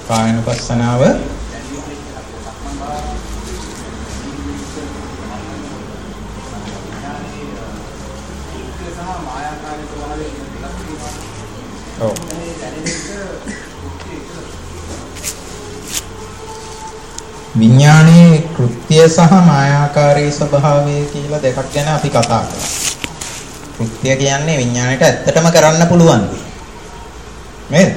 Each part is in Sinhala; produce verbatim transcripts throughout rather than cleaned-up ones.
කායනුපස්සනාව ඔව් විඥානයේ කෘත්‍ය සහ මායාකාරී ස්වභාවය කියලා දෙකක් ගැන අපි කතා කරා. කෘත්‍ය කියන්නේ විඥාණයට ඇත්තටම කරන්න පුළුවන් දේ. නේද?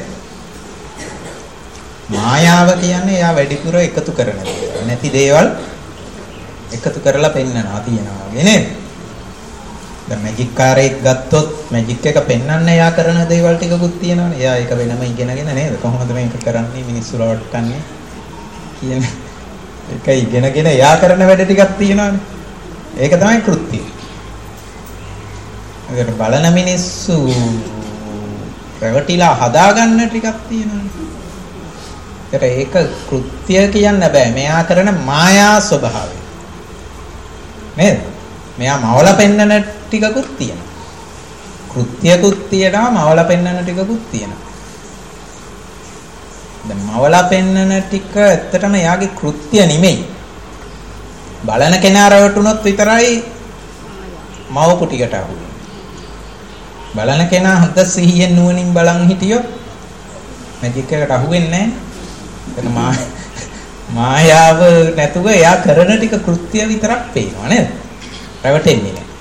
මායාව කියන්නේ එයා වැඩිපුර එකතු කරන දේ. නැති දේවල් එකතු කරලා පෙන්නනවා තියනවා වගේ නේද? දැන් මැජික් කාරයෙක් ගත්තොත් මැජික් එක පෙන්වන්න එයා කරන දේවල් ටිකකුත් තියෙනවානේ. එයා ඒක වෙනම ඉගෙනගෙන නේද? කොහොමද මේක කරන්නේ? මිනිස්සු රවට්ටන්නේ කියන ඒක ඉගෙනගෙන එයා කරන වැඩ ටිකක් තියෙනවානේ. ඒක තමයි කෘත්‍යය. ඒකට බලන මිනිස්සු රැවටිලා හදාගන්න ටිකක් තියෙනවානේ. ඒකට ඒක කෘත්‍ය කියන්න බෑ. මෙයා කරන මායා ස්වභාවය. නේද? මෙයා මවල පෙන්නන ටිකකුත් තියෙනවා. කෘත්‍යකුත් තියෙනවා, මවල පෙන්නන ටිකකුත් තියෙනවා. දැන් මවලා පෙන්නන ටික ඇත්තටම යාගේ කෘත්‍ය නෙමෙයි. බලන කෙනා රවටුනොත් විතරයි මවපු ටිකට අහු වෙන්නේ. බලන කෙනා හොඳ සිහියෙන් නුවණින් බලන් හිටියොත් මැජික් එකට අහු වෙන්නේ නැහැ. මායාව නැතුව එයා කරන ටික කෘත්‍ය විතරක් පේනවා නේද? රවටෙන්නේ නැහැ.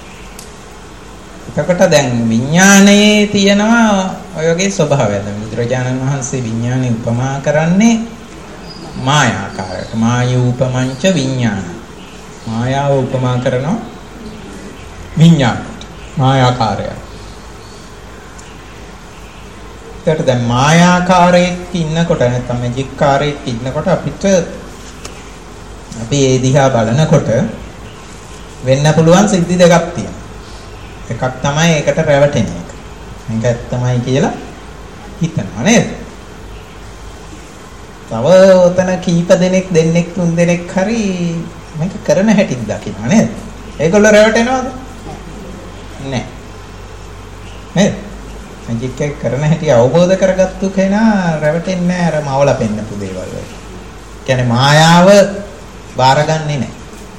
එතකොට දැන් විඥානයේ තියෙනවා ඔය වගේ ස්වභාවයක්. දැන් බුදුරජාණන් වහන්සේ විඥානෙ උපමා කරන්නේ මායාකාරයට. මායූපමංච විඥාන. මායාව උපමා කරනවා විඥානට. මායාකාරයට. ඒකට දැන් මායාකාරයෙක් ඉන්නකොට නැත්නම් මැජික් කාරයෙක් ඉන්නකොට අපිට අපි ඒ දිහා බලනකොට වෙන්න පුළුවන් සිද්ධි දෙකක් තියෙනවා. එකක් තමයි ඒකට රැවටෙන එක. මේක ඇත්තමයි කියලා හිතනවා නේද? තව උතන කීප දෙනෙක් දෙන්නෙක් තුන් දෙනෙක් හරි මේක කරන හැටි දකිනවා නේද? ඒගොල්ලෝ රැවටෙනවද? නැහැ. නේද? මැජික් එක කරන හැටි අවබෝධ කරගත්තු කෙනා රැවටෙන්නේ නැහැ අර මවල පෙන්නපු දේවල් වලට. කියන්නේ මායාව බාරගන්නේ නැහැ.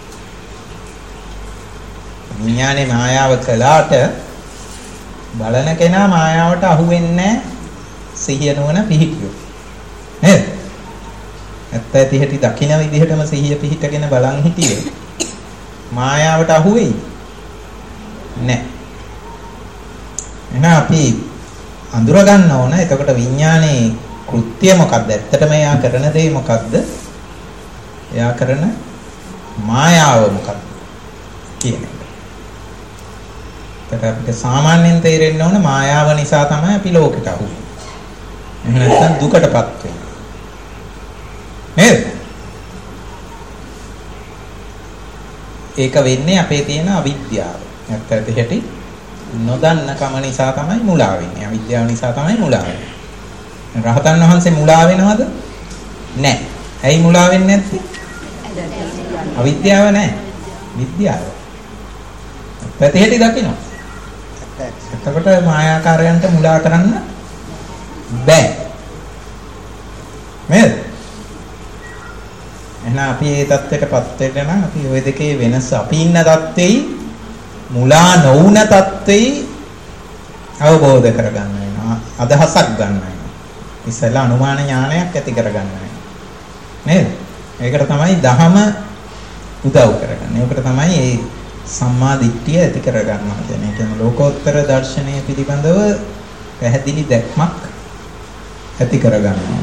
විඥානේ මායාව කළාට බලන කෙනා මායාවට අහු වෙන්නේ නැහැ සිහිය නුවණ පිහිටියොත්. නේද? ඇත්ත ඇති හැටි දකින්න විදිහටම සිහිය පිහිටගෙන බලන් හිටියේ මායාවට අහු වෙයි නැහැ. එහෙනම් අපි අඳුර ගන්න ඕන. එතකොට විඥානේ කෘත්‍ය මොකක්ද? ඇත්තටම එයා කරන දේ මොකක්ද? එයා කරන මායාව මොකක්ද කියන එක. ඒකට අපිට සාමාන්‍යයෙන් තේරෙන්න ඕන මායාව නිසා තමයි අපි ලෝකෙට අහු වෙන්නේ. එහෙම නැත්නම් දුකටපත් වෙන්නේ. නේද? ඒක වෙන්නේ අපේ තියෙන අවිද්‍යාව. ඇත්ත ඇති හැටි නොදන්න කම නිසා තමයි මුලා වෙන්නේ. අවිද්‍යාව නිසා තමයි මුලා වෙන්නේ. රහතන් වහන්සේ මුලා වෙනවද? නැහැ. ඇයි මුලා වෙන්නේ නැත්තේ? අවිද්‍යාව නැහැ. විද්‍යාව. ප්‍රතිහෙටි දකින්න. එතකොට මායාකාරයන්ට මුලා කරන්න බෑ. නේද? එහෙනම් අපි මේ தත්ත්වයටපත් වෙන්න නම් අපි ওই දෙකේ වෙනස අපි ඉන්න தත්ත්වෙයි මුලා නොවුන தත්ත්වෙයි අවබෝධ කරගන්න වෙනවා. අදහසක් ගන්න වෙනවා. ඉස්සෙල්ලා අනුමාන ඥානයක් ඇති කරගන්න වෙනවා. නේද? ඒකට තමයි දහම උදව් කරගන්නේ. ඒකට තමයි මේ සම්මා දිට්ඨිය ඇති කරගන්නවා කියන්නේ. ඒ කියන්නේ ලෝකෝත්තර දර්ශනය පිළිබඳව පැහැදිලි දැක්මක් ඇති කරගන්නවා.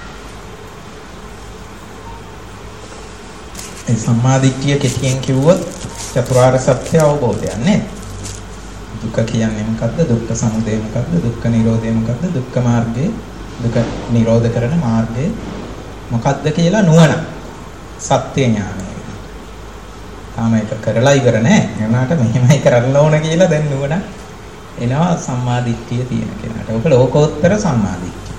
ඒ සම්මා දිට්ඨිය කෙටියෙන් කිව්වොත් චතුරාර්ය සත්‍ය අවබෝධයක් නේ. දුක කියන්නේ මොකද්ද? දුක්ඛ සමුදය මොකද්ද? දුක්ඛ නිරෝධය මොකද්ද? දුක්ඛ මාර්ගය, දුක නිරෝධ කරන මාර්ගය මොකද්ද කියලා නුවණ. සත්‍ය ඥානය. තාම ඒක කරලා ඉවර නෑ. එනවාට මෙහෙමයි කරන්න ඕන කියලා දැන් නුවණ එනවා සම්මා දිට්ඨිය තියෙන කෙනාට. ඔක ලෝකෝත්තර සම්මා දිට්ඨිය.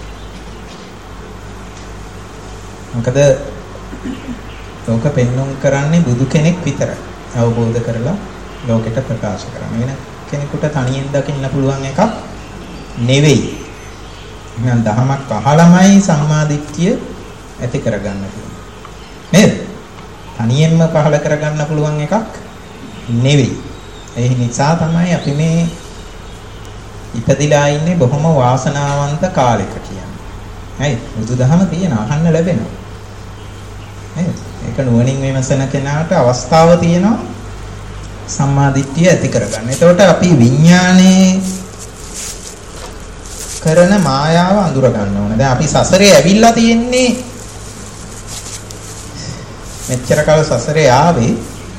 මොකද ලෝක පෙන්වුම් කරන්නේ බුදු කෙනෙක් විතරයි. අවබෝධ කරලා ලෝකෙට ප්‍රකාශ කරන. වෙන කෙනෙකුට තනියෙන් දකින්න පුළුවන් එකක් නෙවෙයි. එහෙනම් දහමක් අහලමයි සම්මාදිට්ඨිය ඇති කරගන්න පුළුවන්. නේද? තනියෙන්ම පහල කරගන්න පුළුවන් එකක් නෙවෙයි. ඒ නිසා තමයි අපි මේ ඉපදිලා ඉන්නේ බොහොම වාසනාවන්ත කාලයක කියන්නේ. හරි? බුදුදහම තියෙන අහන්න ලැබෙනවා. නේද? ඒක නුවණින් විමසන කෙනාට අවස්ථාව තියෙනවා සම්මාදිට්ඨිය ඇති කරගන්න. එතකොට අපි විඥානයේ කරන මායාව අඳුර ගන්න ඕන. දැන් අපි සසරේ ඇවිල්ලා තියෙන්නේ මෙච්චර කාල සසරේ ආවේ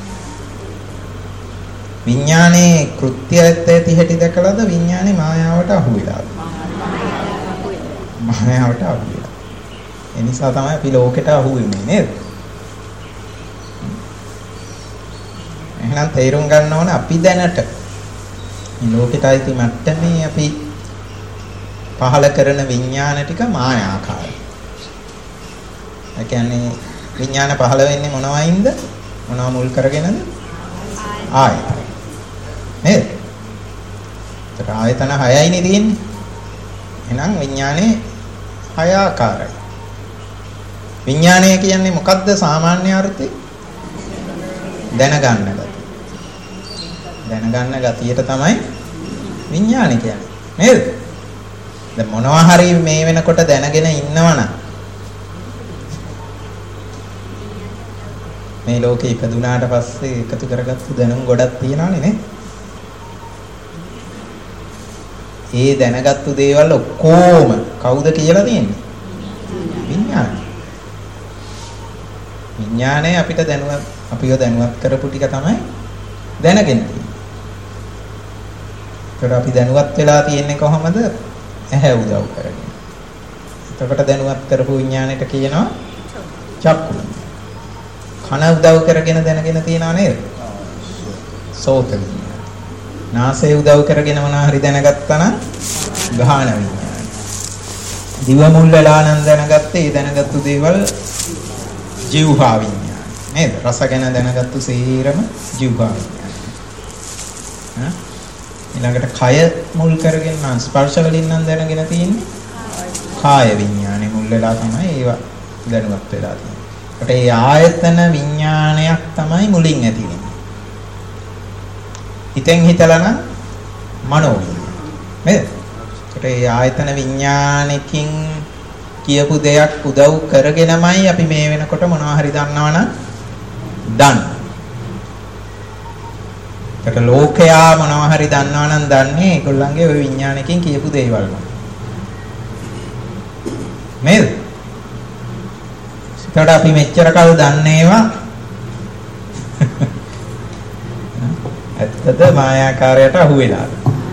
විඥානයේ කෘත්‍යයත් ඇති හැටි දැකලාද විඥානේ මායාවට අහු වෙලාද? මායාවට අහු වෙලා. ඒ නිසා තමයි අපි ලෝකෙට අහු වෙන්නේ නේද? එහෙනම් තේරුම් ගන්න ඕන අපි දැනට මේ ලෝකෙට ආйти මට්ටමේ අපි පහල කරන විඥාන ටික මායාකාරයි. ඒ කියන්නේ විඥාන පහල වෙන්නේ මොනවයින්ද? මොනව මුල් කරගෙනද? ආයතන. නේද? ඒතර ආයතන හයයිනේ තියෙන්නේ. එහෙනම් විඥානේ හය ආකාරයි. විඥානය කියන්නේ මොකද්ද සාමාන්‍ය අර්ථය? දැනගන්න ගතිය. දැනගන්න ගතියට තමයි විඥානය කියන්නේ. නේද? දැන් මොනවා හරි මේ වෙනකොට දැනගෙන ඉන්නවනම් මේ ලෝකේ ඉපදුනාට පස්සේ එකතු කරගත්තු දැනුම් ගොඩක් තියෙනවානේ නේ. ඒ දැනගත්තු දේවල් ඔක්කොම කවුද කියලා තියෙන්නේ? විඥානය. විඥානය අපිට දැනුවත් අපිව දැනුවත් කරපු ටික තමයි දැනගෙන තියෙන්නේ. ඒකට අපි දැනුවත් වෙලා තියෙන්නේ කොහොමද? ඇහැ උදව් කරගෙන. එතකොට දැනුවත් කරපු විඥාණයට කියනවා චක්කු. කන උදව් කරගෙන දැනගෙන තියනවා නේද? සෝත විඥාන. නාසය උදව් කරගෙන මොනවා හරි දැනගත්තා නම් ගාහන විඥාන. දිව මුල් වෙලා නම් දැනගත්තේ ඒ දැනගත්තු දේවල් ජීවහා විඥාන. නේද? රස ගැන දැනගත්තු සේරම ජීවහා විඥාන. හා ඊළඟට කය මුල් කරගෙන නම් ස්පර්ශ වලින් නම් දැනගෙන තියෙන්නේ කාය විඥානේ මුල් වෙලා තමයි ඒවා දැනුවත් වෙලා තියෙන්නේ. ඒකට ඒ ආයතන විඥානයක් තමයි මුලින් ඇති වෙන්නේ. හිතෙන් හිතලා නම් මනෝ විඥාන. නේද? ඒකට ඒ ආයතන විඥානකින් කියපු දෙයක් උදව් කරගෙනමයි අපි මේ වෙනකොට මොනවා හරි දන්නවනම් දන්න. ඒකට ලෝකයා මොනවා හරි දන්නවා නම් දන්නේ ඒගොල්ලන්ගේ ওই විඥානකින් කියපු දේවල් වල. නේද? ඒකට අපි මෙච්චර කල් දන්නේවා ඇත්තද මායාකාරයට අහු වෙලාද?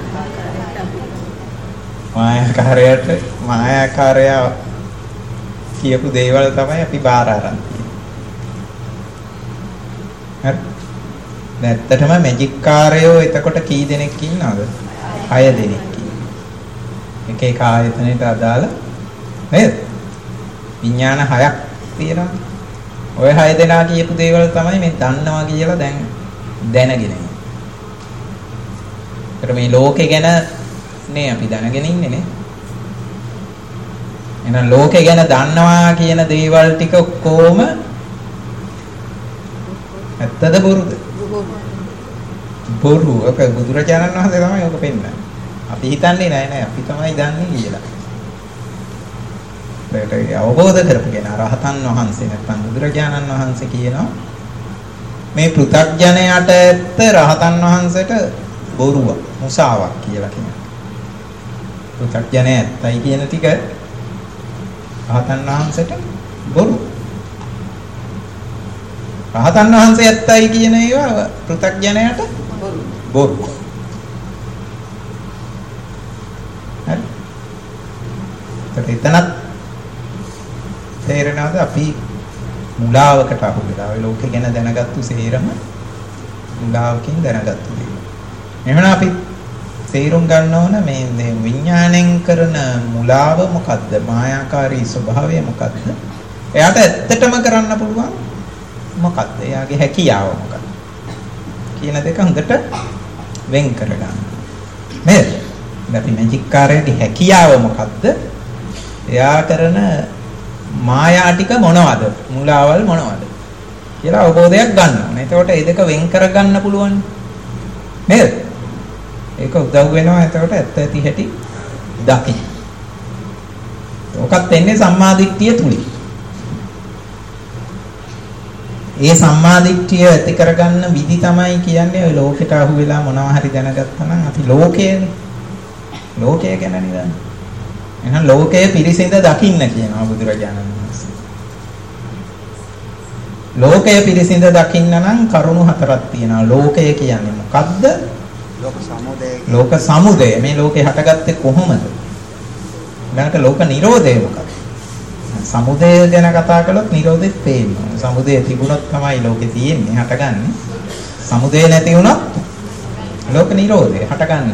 මායාකාරයට මායාකාරය කියපු දේවල් තමයි අපි බාර අරන් තියෙන්නේ. හරි. නැත්තටම මැජික් කාරයෝ එතකොට කී දෙනෙක් ඉන්නවද? හය දෙනෙක් ඉන්නවා. එක එක ආයතනයට අදාළ නේද? විඥාන හයක් තියෙනවා. ඔය හය දෙනා කියපු දේවල් තමයි මේ දන්නවා කියලා දැන් දැනගෙන ඉන්නේ. ඒතර මේ ලෝකේ ගැන නේ අපි දැනගෙන ඉන්නේ නේ. එහෙනම් ලෝකේ ගැන දන්නවා කියන දේවල් ටික කොහොම ඇත්තද බොරුද? බොරු. ඔක බුදුරජාණන් වහන්සේ තමයි ඔක පෙන්නන්නේ. අපි හිතන්නේ නෑ නෑ අපි තමයි දන්නේ කියලා. ඒකට අවබෝධ කරපගෙන රහතන් වහන්සේ නැත්නම් බුදුරජාණන් වහන්සේ කියනවා මේ පෘථග්ජනයට ඇත්ත රහතන් වහන්සේට බොරුවක්, මුසාවක් කියලා කියනවා. පෘථග්ජනය ඇත්තයි කියන ටික රහතන් වහන්සේට බොරු. රහතන් වහන්සේ ඇත්තයි කියන ඒවා පෘථග්ජනයට බොරු. බොරු. හරි. එතනත් තේරෙනවද අපි මුලාවකට අහු වෙලා ඔය ලෝකෙ ගැන දැනගත්තු සේරම මුලාවකින් දැනගත්තු දේ. එහෙනම් අපි තේරුම් ගන්න ඕන මේ විඥාණයෙන් කරන මුලාව මොකද්ද? මායාකාරී ස්වභාවය මොකද්ද? එයාට ඇත්තටම කරන්න පුළුවන් මොකද්ද? එයාගේ හැකියාව මොකද්ද? කියන දෙක හොඳට වෙන් කරගන්න. නේද? අපි මැජික් කාර්යයේ හැකියාව මොකද්ද? එයා කරන මායා ටික මොනවද? මුලාවල් මොනවද? කියලා අවබෝධයක් ගන්න ඕනේ. එතකොට මේ දෙක වෙන් කරගන්න පුළුවන්. නේද? ඒක උදව් වෙනවා. එතකොට ඇත්ත ඇති හැටි දකින්න. ඔකත් එන්නේ සම්මාදිට්ඨිය තුලින්. ඒ සම්මාදිට්ඨිය ඇති කරගන්න විදි තමයි කියන්නේ ඔය ලෝකෙට අහු වෙලා මොනවා හරි දැනගත්තා නම් අපි ලෝකයනේ. ලෝකය ගැන නේද? එහෙනම් ලෝකය පිරිසිඳ දකින්න කියනවා බුදුරජාණන් වහන්සේ. ලෝකය පිරිසිඳ දකින්න නම් කරුණු හතරක් තියෙනවා. ලෝකය කියන්නේ මොකද්ද? ලෝක සමුදය. ලෝක සමුදය. මේ ලෝකේ හටගත්තේ කොහොමද? ඊළඟට ලෝක නිරෝධය මොකක්ද? සමුදය ගැන කතා කළොත් නිරෝධෙත් පේනවා. සමුදය තිබුණොත් තමයි ලෝකේ තියෙන්නේ, හටගන්නේ. සමුදය නැති වුණොත් ලෝක නිරෝධය හටගන්නේ.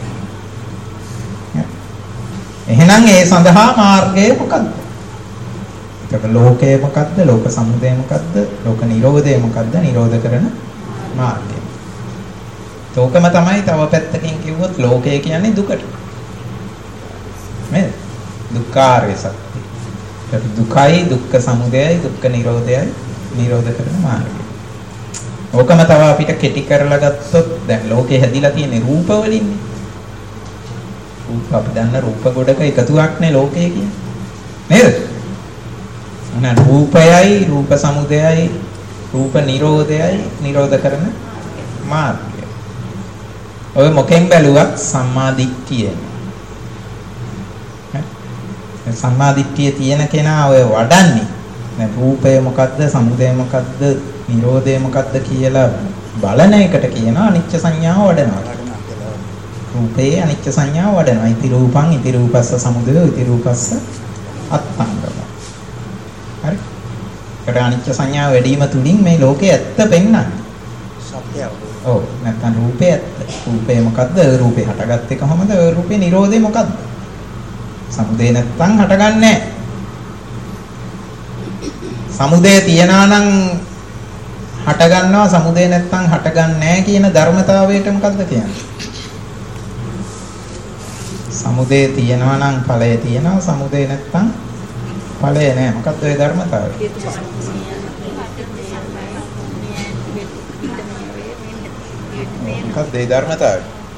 එහෙනම් ඒ සඳහා මාර්ගය මොකක්ද? ඒක ලෝකය මොකක්ද? ලෝක සමුදය මොකක්ද? ලෝක නිරෝධය මොකක්ද? නිරෝධ කරන මාර්ගය. ඒකම තමයි තව පැත්තකින් කිව්වොත් ලෝකය කියන්නේ දුකට. නේද? දුක්ඛාරය සත්‍ය. ඒක දුකයි, දුක්ඛ සමුදයයි, දුක්ඛ නිරෝධයයි, නිරෝධ කරන මාර්ගය. ඕකම තව අපිට කෙටි කරලා ගත්තොත් දැන් ලෝකේ හැදිලා තියෙන රූප වලින්නේ. රූප අපි දන්න රූප ගොඩක එකතුවක්නේ ලෝකය කියන්නේ. නේද? එහෙනම් රූපයයි, රූප සමුදයයි, රූප නිරෝධයයි, නිරෝධ කරන මාර්ගය. ඔය මොකෙන් බැලුවත් සම්මා දිට්ඨියෙන්. සම්මා දිට්ඨිය තියෙන කෙනා ඔය වඩන්නේ. දැන් රූපය මොකද්ද, සමුදය මොකද්ද, නිරෝධය මොකද්ද කියලා බලන එකට කියනවා අනිච්ච සංඥාව වඩනවා. රූපේ අනිච්ච සංඥාව වඩනවා. ඉති රූපං ඉති රූපස්ස සමුදය ඉති රූපස්ස අත්ංගම. හරි. ඒකට අනිච්ච සංඥාව වැඩිම තුලින් මේ ලෝකේ ඇත්ත පෙන්වන්නේ. සත්‍යය. ඔව්. නැත්නම් රූපේ ඇත්ත. රූපේ මොකද්ද? රූපේ හටගත්තේ කොහොමද? රූපේ නිරෝධය මොකද්ද? සමුදය නැත්නම් හටගන්නේ නැහැ. සමුදය තියනා නම් හටගන්නවා, සමුදය නැත්නම් හටගන්නේ නැහැ කියන ධර්මතාවයට මොකද්ද කියන්නේ? සමුදය තියනවා නම් ඵලය තියෙනවා, සමුදය නැත්නම් ඵලය නැහැ. මොකද්ද ඒ ධර්මතාවය? මොකද්ද ඒ ධර්මතාවය?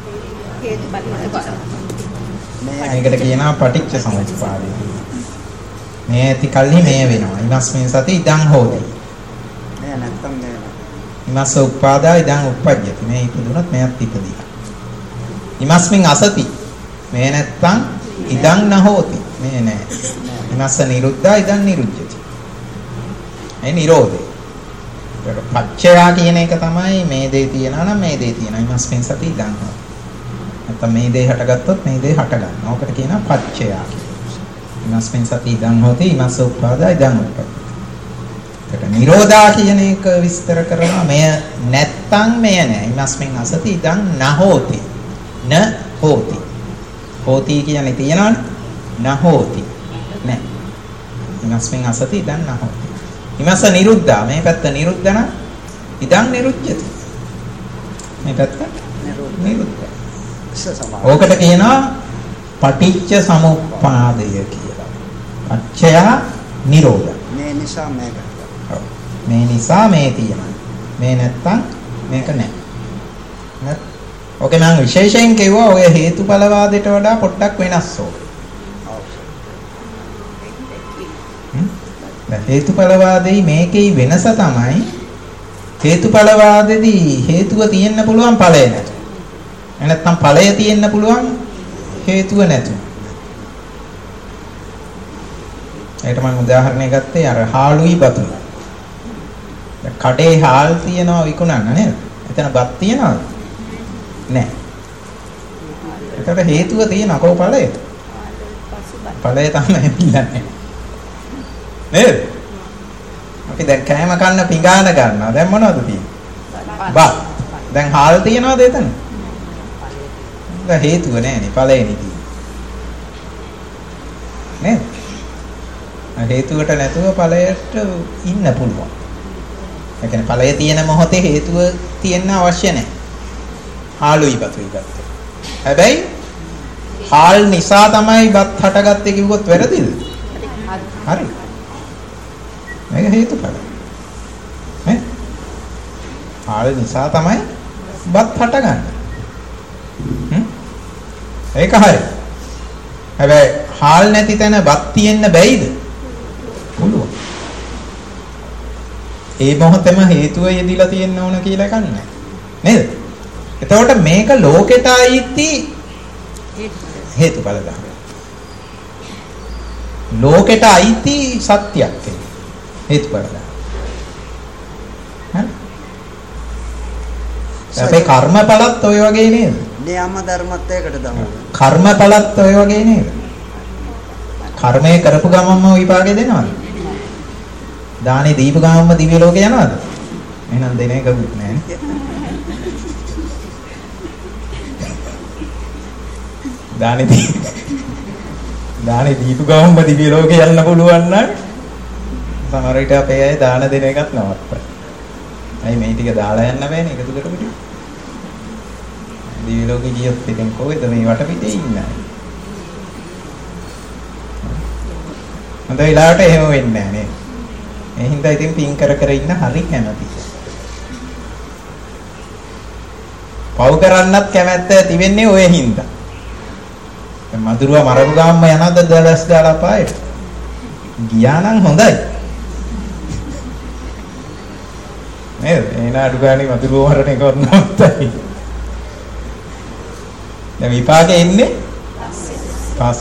මේකට කියනවා පටිච්ච සමුප්පාදය. මේ ඇති කල්හි මේ වෙනවා. ඉමස්මින් සති ඉදං හෝති. මේ නැත්තම් මේ ඉමස්ස උප්පාදා ඉදං උප්පජ්ජති. මේ ඉපදුනොත් මෙයත් ඉපදිනවා. ඉමස්මින් අසති. මේ නැත්තම් ඉදං නහෝති. මේ නෑ. ඉමස්ස නිරුද්ධා ඉදං නිරුද්ධති. ඒ නිරෝධය. ඒක පච්චයා කියන එක තමයි මේ දේ තියනවා නම් මේ දේ තියෙනවා. ඉමස්මින් සති ඉදං හෝති. නැත්නම් මේ දේ හටගත්තොත් මේ දේ හට ගන්නවා. ඔකට කියනවා පච්චයා කියලා. ඉමස්මින් සති ඉදං හෝති ඉමස්ස උප්පාදා ඉදං උප්පජ්ජති. ඒක නිරෝධා කියන එක විස්තර කරනවා. මෙය නැත්තම් මෙය නෑ. ඉමස්මින් අසති ඉදං නහෝති. න හෝති. හෝති කියන්නේ තියනවනේ. නහෝති. නෑ. ඉමස්මින් අසති ඉදං නහෝති. ඉමස්ස නිරුද්ධා. මේ පැත්ත නිරුද්ධ නම් ඉදං නිරුද්ධති. මේ පැත්ත නිරුද්ධ. ඕකට කියනවා පටිච්ච සමුප්පාදය කියලා. පච්චයා නිරෝධ. මේ නිසා මේක. ඔව්. මේ නිසා මේ තියෙනවා. මේ නැත්තම් මේක නැහැ. නේද? ඕකේ මම විශේෂයෙන් කිව්වා ඔය හේතුඵලවාදයට වඩා පොඩ්ඩක් වෙනස් ඕක. හ්ම්. දැන් හේතුඵලවාදයේ මේකේ වෙනස තමයි හේතුඵලවාදෙදී හේතුව තියෙන්න පුළුවන් ඵලය නැහැ. නැත්නම් ඵලය තියෙන්න පුළුවන් හේතුව නැතු. ඒකට මම උදාහරණයක් ගත්තේ අර හාලුයි බතුයි. දැන් කඩේ හාල් තියනවා විකුණන්න නේද? එතන බත් තියනවද? නැහැ. ඒකට හේතුව තියෙනවා කොහොම ඵලය? ඵලය තමයි පිළිගන්නේ. නේද? අපි දැන් කෑම කන්න පිඟාන ගන්නවා. දැන් මොනවද තියෙන්නේ? බත්. දැන් හාල් තියනවද එතන? දැන් හේතුව නැහැනේ ඵලයනේ තියෙන්නේ. නේද? හේතුවට නැතුව ඵලයට ඉන්න පුළුවන්. ඒ කියන්නේ ඵලය තියෙන මොහොතේ හේතුව තියෙන්න අවශ්‍ය නැහැ. හාලුයි බතුයි ගත්තා. හැබැයි හාල් නිසා තමයි බත් හටගත්තේ කිව්වොත් වැරදිද? හරි. මේක හේතුඵල. නේ? හාල් නිසා තමයි බත් හටගන්නේ. හ්ම්? ඒක හරි. හැබැයි හාල් නැති තැන බත් තියෙන්න බැයිද? පුළුවන්. ඒ මොහොතේම හේතුව යෙදිලා තියෙන්න ඕන කියලා එකක් නැහැ. නේද? එතකොට මේක ලෝකෙට අයිති හේතුඵල ධර්ම. ලෝකෙට අයිති සත්‍යයක් ඒක. හේතුඵල ධර්ම. හරි? අපේ කර්මඵලත් ඔය වගේ නේද? නියම ධර්මත් ඒකට දමු. කර්මඵලත් ඔය වගේ නේද? කර්මය කරපු ගමන්ම විපාකය දෙනවද? දානේ දීපු ගමන්ම දිව්‍ය ලෝකේ යනවද? එහෙනම් දෙන එකකුත් නැහැ නේ. දානේ දී දානේ දීපු ගමන්ම දිව්‍ය ලෝකේ යන්න පුළුවන් නම් සමහර විට අපේ අය දාන දෙන එකත් නවත්තන. අයි මේ ටික දාලා යන්න බෑනේ එකතු කරපිට. දිව්‍ය ලෝකේ ගියොත් ඉතින් කොහෙද මේ වටපිටේ ඉන්නේ? හොඳ වෙලාවට එහෙම වෙන්නේ නැහැ නේ. ඒ හින්දා ඉතින් පින් කර කර ඉන්න හරි කැමති. පව් කරන්නත් කැමැත්ත ඇති වෙන්නේ ඔය හින්දා. දැන් මధుරව මරපු ගාම්ම යනද දලස් දාලා පායට. ගියා නම් හොඳයි. නේද? එන අඩු ගානේ මధుරව මරණ එක වුණාමයි. දැන් විපාකේ ඉන්නේ පස්.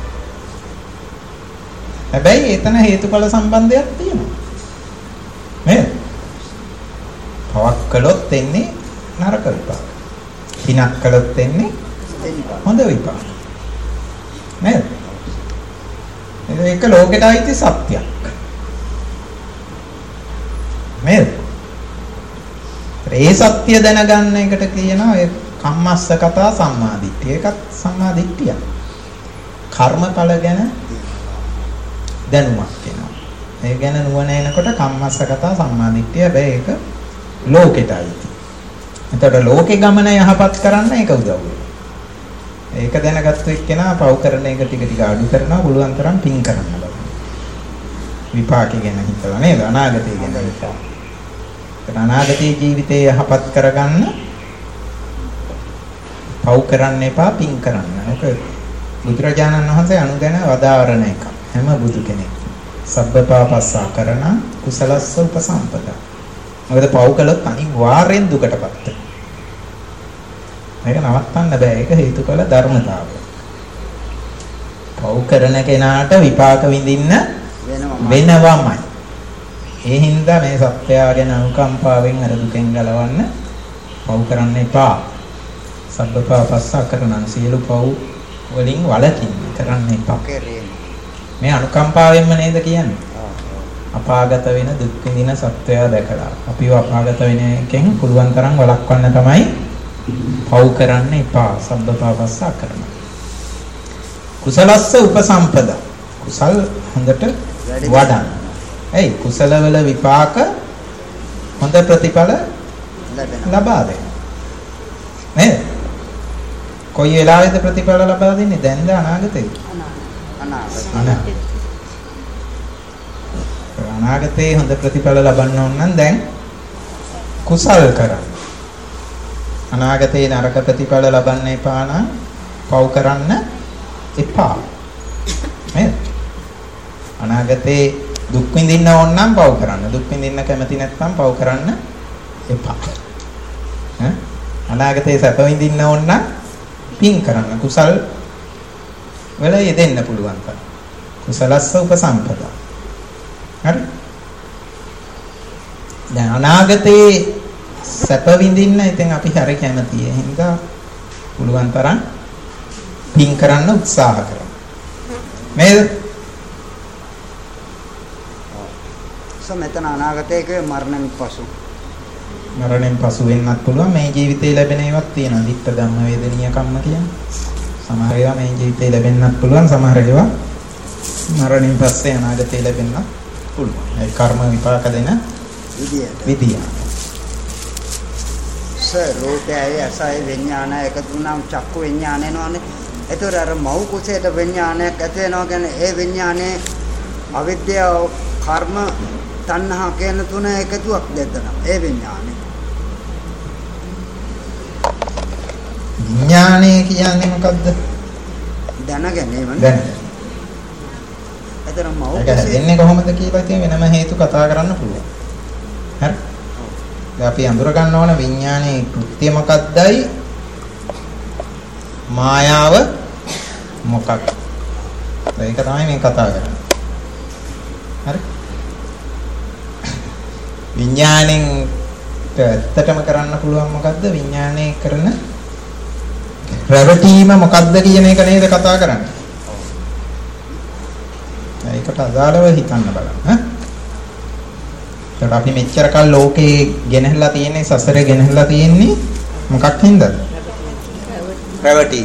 හැබැයි එතන හේතුඵල සම්බන්ධයක් තියෙනවා. නේද? පවක් කළොත් එන්නේ නරක විපාක. පිනක් කළොත් එන්නේ හොඳ විපාක. නේද? ඒක ලෝකෙට අයිති සත්‍යයක්. නේද? ඒ සත්‍ය දැනගන්න එකට කියනවා ඒ කම්මස්ස කතා සම්මාදිට්ඨිය. ඒකත් සම්මාදිට්ඨියක්. කර්මඵල ගැන දැනුමක් වෙනවා. ඒ ගැන නුවණ එනකොට කම්මස්ස කතා සම්මාදිට්ඨිය. හැබැයි ඒක ලෝකෙටයි. එතකොට ලෝකේ ගමන යහපත් කරන්න ඒක උදව් වෙනවා. ඒක දැනගත්තු එක්කෙනා පව් කරන එක ටික ටික අඩු කරනවා, පුළුවන් තරම් පින් කරන්න බලන්න. විපාකේ ගැන හිතලා නේද? අනාගතය ගැන හිතලා. ඒක අනාගතයේ ජීවිතේ යහපත් කරගන්න පව් කරන්න එපා, පින් කරන්න. ඒක බුදුරජාණන් වහන්සේ අනුදැන වදාරණ එක. හැම බුදු කෙනෙක් සබ්බපාපස්සා කරන කුසලස්ස උපසම්පදා. මොකද පව් කළොත් අනිවාර්යෙන් දුකටපත් වෙනවා. මේක නවත්තන්න බෑ. ඒක හේතුඵල ධර්මතාවය. පව් කරන කෙනාට විපාක විඳින්න වෙනවමයි. ඒ හින්දා මේ සත්‍යය ගැන අනුකම්පාවෙන් අර දුකෙන් ගලවන්න පව් කරන්න එපා. සබ්බපාපස්සා කරන සියලු පව් වලින් වළකින්න කරන්න එපා. මේ අනුකම්පාවෙන්ම නේද කියන්නේ? අපාගත වෙන දුක් විඳින සත්වයා දැකලා අපිව අපාගත වෙන එකෙන් පුළුවන් තරම් වළක්වන්න තමයි පව් කරන්න එපා. සබ්බපාපස්සා කරන කුසලස්ස උපසම්පදා. කුසල් හොඳට වඩන්න. එයි කුසලවල විපාක හොඳ ප්‍රතිඵල ලබා දෙන්න. නේද? කොයි වෙලාවෙද ප්‍රතිඵල ලබා දෙන්නේ? දැන්ද අනාගතේ? අනාගතේ. අනාගතේ හොඳ ප්‍රතිඵල ලබන්න ඕන නම් දැන් කුසල් කරන්න. අනාගතේ නරක ප්‍රතිඵල ලබන්න එපා නම් පව් කරන්න එපා. නේද? අනාගතේ දුක් විඳින්න ඕන නම් පව් කරන්න. දුක් විඳින්න කැමති නැත්නම් පව් කරන්න එපා. ඈ අනාගතේ සැප විඳින්න ඕන නම් පින් කරන්න. කුසල් වල යෙදෙන්න පුළුවන් තරම්. කුසලස්ස උපසම්පදා. හරි? දැන් අනාගතේ සැප විඳින්න ඉතින් අපි හරි කැමතියි. ඒ හින්දා පුළුවන් තරම් පින් කරන්න උත්සාහ කරමු. නේද? මෙතන අනාගතයේ කිය මරණයෙන් පසු මරණයෙන් පසු වෙන්නත් පුළුවන්. මේ ජීවිතේ ලැබෙන ඒවාක් තියෙනවා. ditta ධම්ම වේදනීය කම්ම කියන්නේ. සමහර ඒවා මේ ජීවිතේ ලැබෙන්නත් පුළුවන්. සමහර ඒවා මරණයෙන් පස්සේ අනාගතේ ලැබෙන්නත් පුළුවන්. ඒ කර්ම විපාක දෙන විදියට. විදිය. සර් රූපයයි අසයි විඥානය එකතු වුණාම චක්කු විඥාන එනවනේ. ඒතර අර මව් කුසයට විඥානයක් ඇති වෙනවා කියන්නේ ඒ විඥානේ අවිද්‍යාව කර්ම තණ්හා කියන තුන එකතුවක් දෙන්නා. ඒ විඥානේ. විඥානය කියන්නේ මොකද්ද? දැනගැනීම. දැනගැනීම. ඒතර මව් කුසය දෙන්නේ කොහොමද කියලා ඉතින් වෙනම හේතු කතා කරන්න පුළුවන්. හරි? දැන් අපි අඳුර ගන්න ඕන විඥානයේ කෘත්‍ය මොකක්දයි? මායාව මොකක්ද? ඒක තමයි මේ කතා කරන්නේ. හරි? විඥාණයෙන් ඇත්තටම කරන්න පුළුවන් මොකද්ද? විඥාණය කරන රැවටීම මොකද්ද කියන එක නේද කතා කරන්නේ. ඒකට අදාළව හිතන්න බලන්න. ඈ? ඒකට අපි මෙච්චර කල් ලෝකේ ගෙනහැලා තියෙන්නේ සසරේ ගෙනහැලා තියෙන්නේ මොකක් හින්දාද? රැවටීම.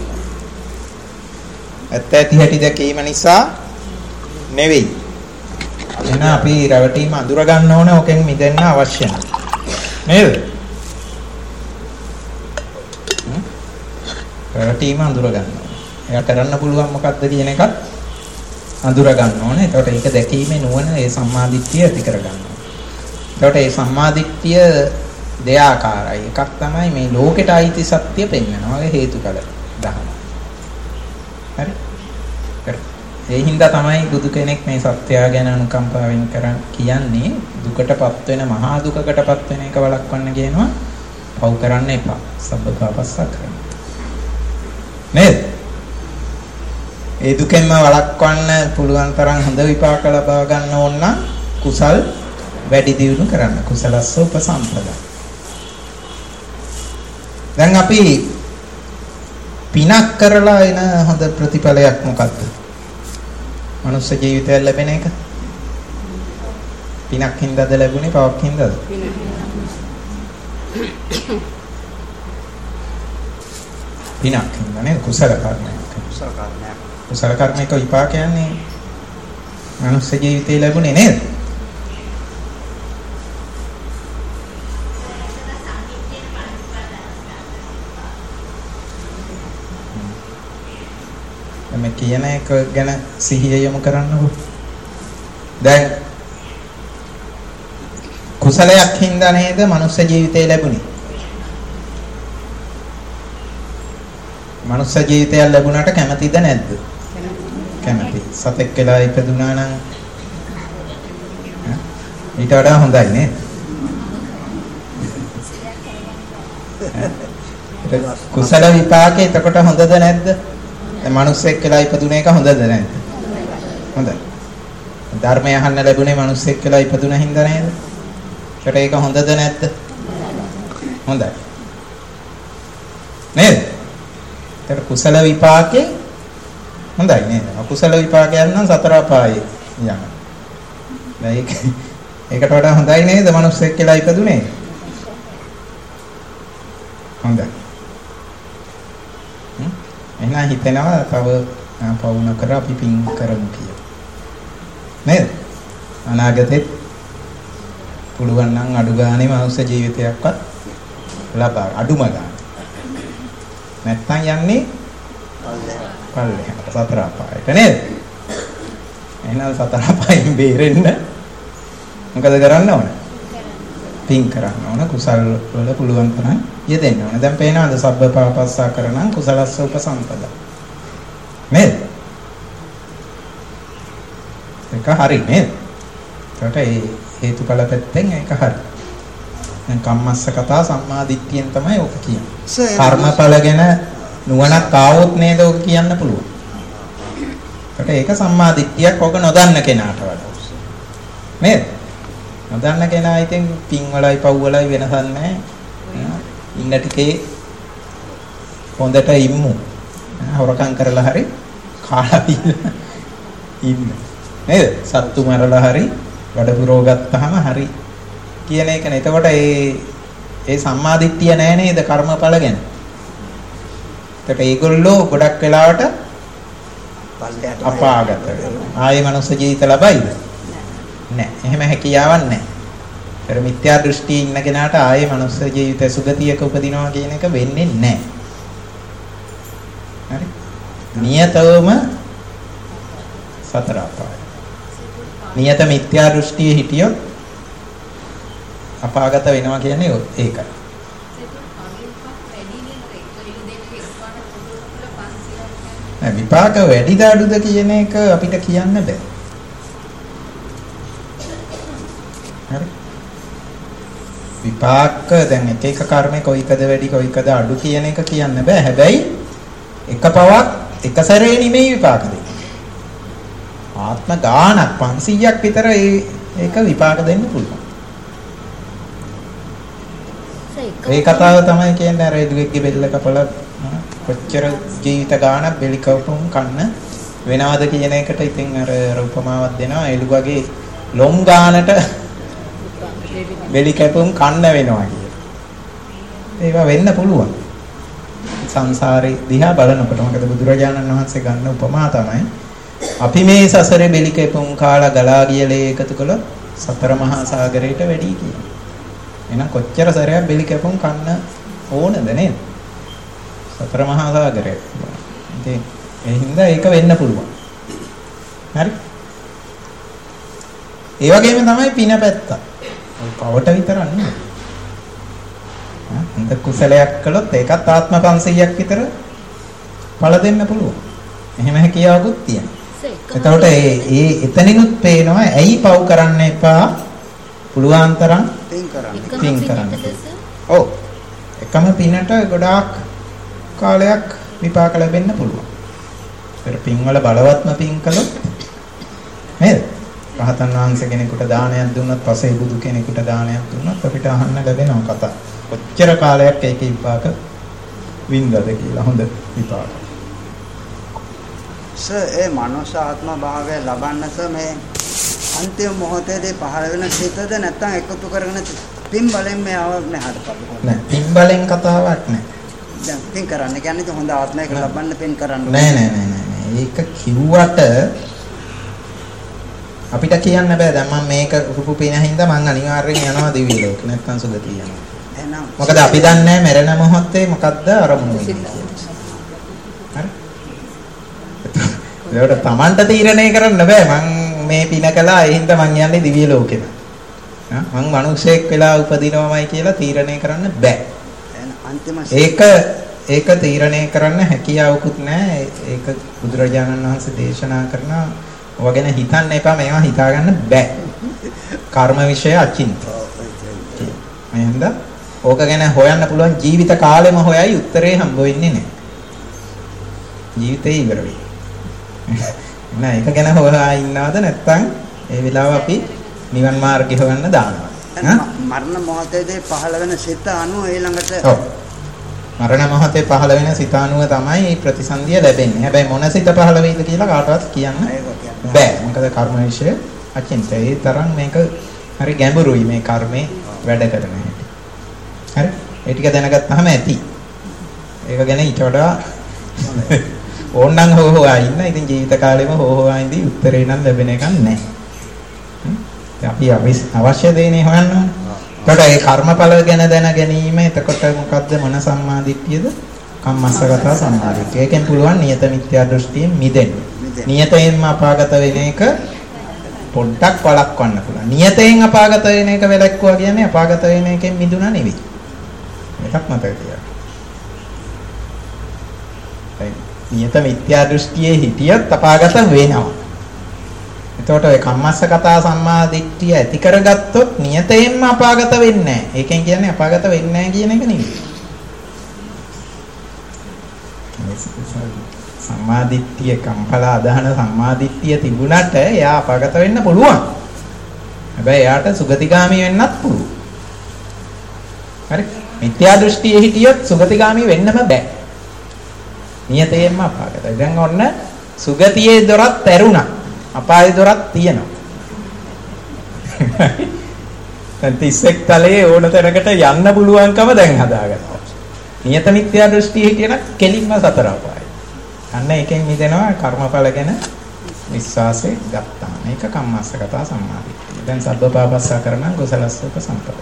ඇත්ත ඇති හැටි දැකීම නිසා නෙවෙයි. එහෙනම් අපි රැවටීම අඳුර ගන්න ඕනේ. ඔකෙන් මිදෙන්න අවශ්‍ය නේද? රැවටීම අඳුර ගන්න ඕනේ. එයා කරන්න පුළුවන් මොකක්ද කියන එකත් අඳුර ගන්න ඕනේ. එතකොට ඒක දැකීමේ නුවණ ඒ සම්මාදිට්ඨිය ඇති කර ගන්න ඕනේ. එතකොට ඒ සම්මාදිට්ඨිය දෙආකාරයි. එකක් තමයි මේ ලෝකෙට අයිති සත්‍ය පෙන්වනවා. ඒ හේතුඵල දහම. හරි? ඒ හින්දා තමයි බුදු කෙනෙක් මේ සත්‍යය ගැන අනුකම්පාවෙන් කරන් කියන්නේ දුකටපත් වෙන මහා දුකකටපත් වෙන එක වළක්වන්න කියනවා. පව් කරන්න එපා. සබ්බපාපස්සා කරන්න. නේද? ඒ දුකෙන්ම වළක්වන්න පුළුවන් තරම් හොඳ විපාක ලබා ගන්න ඕන නම් කුසල් වැඩි දියුණු කරන්න. කුසලස්ස උපසම්පදා. දැන් අපි පිනක් කරලා එන හොඳ ප්‍රතිඵලයක් මොකක්ද? මනුස්ස ජීවිතය ලැබෙන එක. පිනක් හින්දාද ලැබුණේ පවක් හින්දාද? පිනක් හින්දා නේ කුසල කර්මයක්. කුසල කර්මයක්. කුසල කර්මයක විපාකයන්නේ මනුස්ස ජීවිතේ ලැබුණේ නේද? මේ කියන එක ගැන සිහිය යොමු කරන්නකො. දැන් කුසලයක් හින්දා නේද මනුස්ස ජීවිතේ ලැබුණේ? මනුස්ස ජීවිතය ලැබුණාට කැමතිද නැද්ද? කැමති. සතෙක් වෙලා ඉපදුනා නම් ඊට වඩා හොඳයි නේද? කුසල විපාකේ එතකොට හොඳද නැද්ද? දැන් මනුස්සෙක් වෙලා ඉපදුන එක හොඳද නැද්ද? හොඳයි. ධර්මය අහන්න ලැබුණේ මනුස්සෙක් වෙලා ඉපදුන හින්දා නේද? ඒකට ඒක හොඳද නැද්ද? හොඳයි. නේද? ඒතර කුසල විපාකේ හොඳයි නේද? අකුසල විපාකයන් නම් සතර අපායේ යනවා. දැන් ඒක ඒකට වඩා හොඳයි නේද මනුස්සෙක් කියලා ඉපදුනේ? හොඳයි. හ්ම් එහෙනම් හිතෙනවා තව පවුන කර අපි පින් කරමු කියලා. නේද? අනාගතෙත් පුළුවන් නම් අඩු ගානේ මනුස්ස ජීවිතයක්වත් ලබා අඩුම ගන්න. නැත්තම් යන්නේ පල්ලෙහාට සතර අපායට නේද? එහෙනම් සතර අපායෙන් බේරෙන්න මොකද කරන්න ඕන? පින් කරන්න ඕන. කුසල් වල පුළුවන් තරම් යෙදෙන්න ඕන. දැන් පේනවාද සබ්බපාපස්සා කරනම් කුසලස්ස උපසම්පදා. නේද? ඒක හරි නේද? ඒකට ඒ හේතුඵල පැත්තෙන් ඒක හරි. දැන් කම්මස්ස කතා සම්මා දිට්ඨියෙන් තමයි ඔක කියන්නේ. කර්මඵල ගැන නුවණක් ආවොත් නේද ඔක කියන්න පුළුවන්. ඒකට ඒක සම්මා දිට්ඨියක් ඔක නොදන්න කෙනාට වඩා. නේද? නොදන්න කෙනා ඉතින් පින් වලයි පව් වලයි වෙනසක් නැහැ. ඉන්න ටිකේ හොඳට ඉම්මු. හොරකම් කරලා හරි කාලා බීලා ඉන්න. නේද? සත්තු මරලා හරි වැඩපුරව ගත්තාම හරි කියන එකනේ. එතකොට ඒ ඒ සම්මාදිට්ඨිය නෑ නේද කර්මඵල ගැන. ඒකට ඒගොල්ලෝ ගොඩක් වෙලාවට පල්ලයට අපාගත වෙනවා. ආයේ මනුස්ස ජීවිත ලබයිද? නෑ. එහෙම හැකියාවක් නෑ. ඒතර මිත්‍යා දෘෂ්ටි ඉන්න කෙනාට ආයේ මනුස්ස ජීවිත සුගතියක උපදිනවා කියන එක වෙන්නේ නෑ. හරි? නියතවම සතර අපාය. නියත මිත්‍යා දෘෂ්ටියේ හිටියොත් අපාගත වෙනවා කියන්නේ ඒකයි. විපාක වැඩිද අඩුද කියන එක අපිට කියන්න බෑ. හරි. විපාක දැන් එක එක කර්මේ කොයිකද වැඩි කොයිකද අඩු කියන එක කියන්න බෑ. හැබැයි එක පවක් එක සැරේ නෙමෙයි විපාක දෙන්නේ. ආත්ම ගානක් පන්සීයක් විතර ඒක විපාක දෙන්න පුළුවන්. ඒ කතාව තමයි කියන්නේ අර එළුවෙක්ගේ බෙල්ල කපලා කොච්චර ජීවිත ගානක් බෙලි කවුම් කන්න වෙනවද කියන එකට ඉතින් අර උපමාවක් දෙනවා එළුවගේ ලොම් ගානට බෙලි කැපුම් කන්න වෙනවා කියන. ඒවා වෙන්න පුළුවන්. සංසාරේ දිහා බලනකොට මොකද බුදුරජාණන් වහන්සේ ගන්න උපමා තමයි අපි මේ සසරේ බෙලි කැපුම් කාලා ගලා ගියලේ එකතු කළොත් සතර මහා සාගරයට වැඩි කියනවා. එහෙනම් කොච්චර සැරයක් බෙලි කැපුම් කන්න ඕනද නේද? සතර මහා සාගරය. ඉතින් ඒ හින්දා ඒක වෙන්න පුළුවන්. හරි? ඒ වගේම තමයි පින පැත්ත. ඔය පවට විතරක් නෙමෙයි. හ්ම් කුසලයක් කළොත් ඒකත් ආත්ම පන්සීයක් විතර ඵල දෙන්න පුළුවන්. එහෙම හැකියාවකුත් තියෙනවා. එතකොට ඒ ඒ එතනිනුත් පේනවා ඇයි පව් කරන්න එපා පුළුවන් තරම් පින් කරන්න. පින් කරන්න. ඔව්. එකම පිනට ගොඩාක් කාලයක් විපාක ලැබෙන්න පුළුවන්. ඒතර පින්වල බලවත්ම පින් කළොත් නේද? රහතන් වහන්සේ කෙනෙකුට දානයක් දුන්නොත්, පසේ බුදු කෙනෙකුට දානයක් දුන්නොත් අපිට අහන්න ලැබෙනවා කතා. කොච්චර කාලයක් ඒකේ විපාක වින්දද කියලා හොඳ විපාක. සර් ඒ මනුෂ්‍ය ආත්ම භාවය ලබන්න සර් මේ අන්තිම මොහොතේදී පහළ වෙන සිතද නැත්නම් එකතු කරගෙන පින් බලෙන් මේ ආවන්නේ හදපත් නෑ පින් බලෙන් කතාවක් නෑ. දැන් පින් කරන්න කියන්නේ හොඳ ආත්මයක ලබන්න පින් කරන්න නෑ නෑ නෑ නෑ ඒක කිව්වට අපිට කියන්න බෑ දැන් මම මේක රුපු පින හින්දා මං අනිවාර්යෙන් යනවා දිව්‍ය ලෝක නැත්නම් සුගතිය යනවා. එහෙනම් මොකද අපි දන්නේ මැරෙන මොහොතේ මොකද්ද අරමුණු වෙන්නේ කියලා. හරි? ඒකට Tamanට තීරණය කරන්න බෑ මං මේ පින කළා ඒ හින්දා මං යන්නේ දිව්‍ය ලෝකෙට. හා මං මිනිසෙක් වෙලා උපදිනවමයි කියලා තීරණය කරන්න බෑ. ඒක ඒක තීරණය කරන්න හැකියාවකුත් නැහැ. ඒක බුදුරජාණන් වහන්සේ දේශනා කරන ඔය ගැන හිතන්න එපා මේවා හිතා ගන්න බෑ. කර්ම විශ්ය අචින්ත. එහෙනම් ඕක ගැන හොයන්න පුළුවන් ජීවිත කාලෙම හොයයි උත්තරේ හම්බ වෙන්නේ නැහැ. ජීවිතේ ඉවර වෙයි. නෑ ඒක ගැන හොයා ඉන්නවද නැත්නම් ඒ වෙලාව අපි නිවන් මාර්ගය හොයන්න දානවා. මරණ මොහොතේදී පහළ වෙන සිත අනුව ඊළඟට ඔව් මරණ මොහොතේ පහළ වෙන සිත අනුව තමයි ප්‍රතිසන්දිය ලැබෙන්නේ. හැබැයි මොන සිත පහළ වෙයිද කියලා කාටවත් කියන්න බෑ. මොකද කර්ම විශ්ය අචින්තය. ඒ තරම් මේක හරි ගැඹුරුයි මේ කර්මේ වැඩ කරන හැටි. හරි? ඒ ටික දැනගත්තාම ඇති. ඒක ගැන ඊට වඩා ඕන්නම් හො හොයා ඉන්න. ඉතින් ජීවිත කාලෙම හො හොයා ඉඳි උත්තරේ නම් ලැබෙන එකක් නැහැ. අපි අවශ්‍ය දේනේ හොයන්න ඕනේ. එතකොට ඒ කර්මඵල ගැන දැන ගැනීම එතකොට මොකද්ද මොන සම්මාදිට්ඨියද? කම්මස්සගත සම්මාදිට්ඨිය. ඒකෙන් පුළුවන් නියත මිත්‍යා දෘෂ්ටියෙන් මිදෙන්න. නියතයෙන්ම අපාගත වෙන එක පොඩ්ඩක් වළක්වන්න පුළුවන්. නියතයෙන් අපාගත වෙන එක වැළැක්වුවා කියන්නේ අපාගත වෙන එකෙන් මිදුණා නෙවෙයි. එකක් මතක තියාගන්න. නියත මිත්‍යා දෘෂ්ටියේ හිටියත් අපාගත වෙනවා. එතකොට ඔය කම්මස්සගතා සම්මාදිට්ඨිය ඇති කරගත්තොත් නියතයෙන්ම අපාගත වෙන්නේ නැහැ. ඒකෙන් කියන්නේ අපාගත වෙන්නේ නැහැ කියන එක නෙවෙයි. සම්මාදිට්ඨිය කම්පල අදහන සම්මාදිට්ඨිය තිබුණට එයා අපාගත වෙන්න පුළුවන්. හැබැයි එයාට සුගතිගාමි වෙන්නත් පුළුවන්. හරි? මිත්‍යා දෘෂ්ටියේ හිටියොත් සුගතිගාමි වෙන්නම බෑ. නියතයෙන්ම අපාගතයි. දැන් ඔන්න සුගතියේ දොරත් ඇරුණා. අපායේ දොරක් තියෙනවා. දැන් තිස්සෙක් තලයේ ඕන තැනකට යන්න පුළුවන්කම දැන් හදාගත්තා. නියත මිත්‍යා දෘෂ්ටිය හිටියන කෙලින්ම සතර අපායයි. අන්න එකෙන් මිදෙනවා කර්මඵල ගැන විශ්වාසය ගත්තා. මේක කම්මස්සගත සම්මාදිට්ඨිය. දැන් සබ්බපාපස්සා කරන කුසලස්සක සම්පත.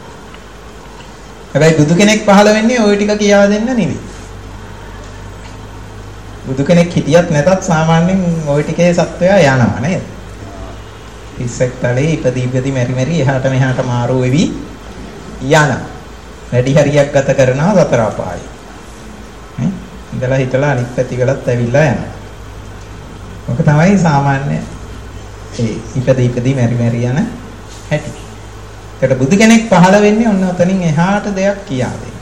හැබැයි බුදු කෙනෙක් පහළ වෙන්නේ ওই ටික කියා දෙන්න නෙවෙයි. බුදු කෙනෙක් හිටියත් නැතත් සාමාන්‍යයෙන් ওই ටිකේ සත්වයා යනවා නේද? තිස්සෙක් තලේ ඉපදී ඉපදී මෙරි මෙරි එහාට මෙහාට මාරු වෙවි යනවා. වැඩි හරියක් ගත කරනවා සතර අපායේ. නේ? ඉඳලා හිටලා අනිත් පැතිකලත් ඇවිල්ලා යනවා. ඔක තමයි සාමාන්‍ය ඒ ඉපදී ඉපදී මෙරි මෙරි යන හැටි. ඒකට බුදු කෙනෙක් පහළ වෙන්නේ ඔන්න ඔතනින් එහාට දෙයක් කියා දෙන්න.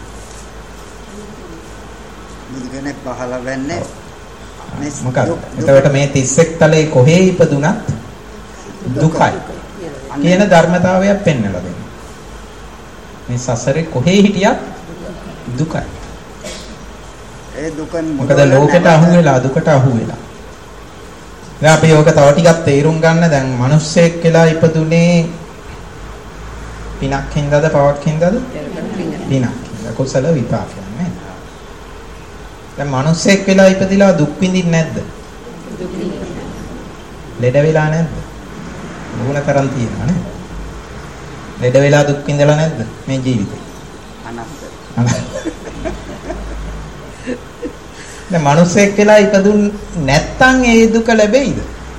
බුදු කෙනෙක් පහළ වෙන්නේ මොකක්ද? එතකොට මේ තිස්සෙක් තලේ කොහේ ඉපදුනත් දුකයි කියන ධර්මතාවයක් පෙන්වලා දෙනවා. මේ සසරේ කොහේ හිටියත් දුකයි. ඒ දුකෙන් මොකද ලෝකෙට අහු වෙලා දුකට අහු වෙලා. දැන් අපි යෝග තව ටිකක් තේරුම් ගන්න. දැන් මිනිස්සෙක් කියලා ඉපදුනේ පිනක් හින්දාද පවක් හින්දාද? පිනක්. කුසල විපාකයක් නේ. දැන් මිනිස්සෙක් වෙලා ඉපදිලා දුක් විඳින්නේ නැද්ද? දුක් විඳිනවා. ලෙඩ වෙලා නැද්ද? මොන තරම් තියෙනවා නේ? ලෙඩ වෙලා දුක් විඳලා නැද්ද මේ ජීවිතේ? අනන්ත. දැන් මිනිස්සෙක් වෙලා ඉපදුන් නැත්තම් ඒ දුක ලැබෙයිද?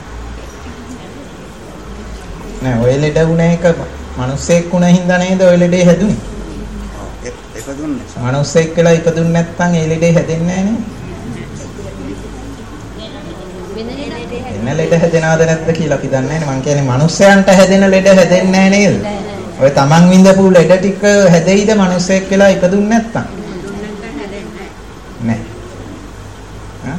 නෑ ඔය ලෙඩ වුණ එක මිනිස්සෙක් වුණ හින්දා නේද ඔය ලෙඩේ හැදුනේ? ඉපදුන්නේ. මිනිස්සෙක් වෙලා ඉපදුන් නැත්තම් ඒ ලෙඩේ හැදෙන්නේ නෑ නේ. එන ලෙඩ හැදෙනවද නැද්ද කියලා අපි දන්නේ නැහැ. මං කියන්නේ මිනිස්සයන්ට හැදෙන ලෙඩ හැදෙන්නේ නැහැ නේද? ඔය තමන් විඳපු ලෙඩ ටික හැදෙයිද මිනිස්සෙක් වෙලා ඉපදුන් නැත්තම්? නැහැ. හා?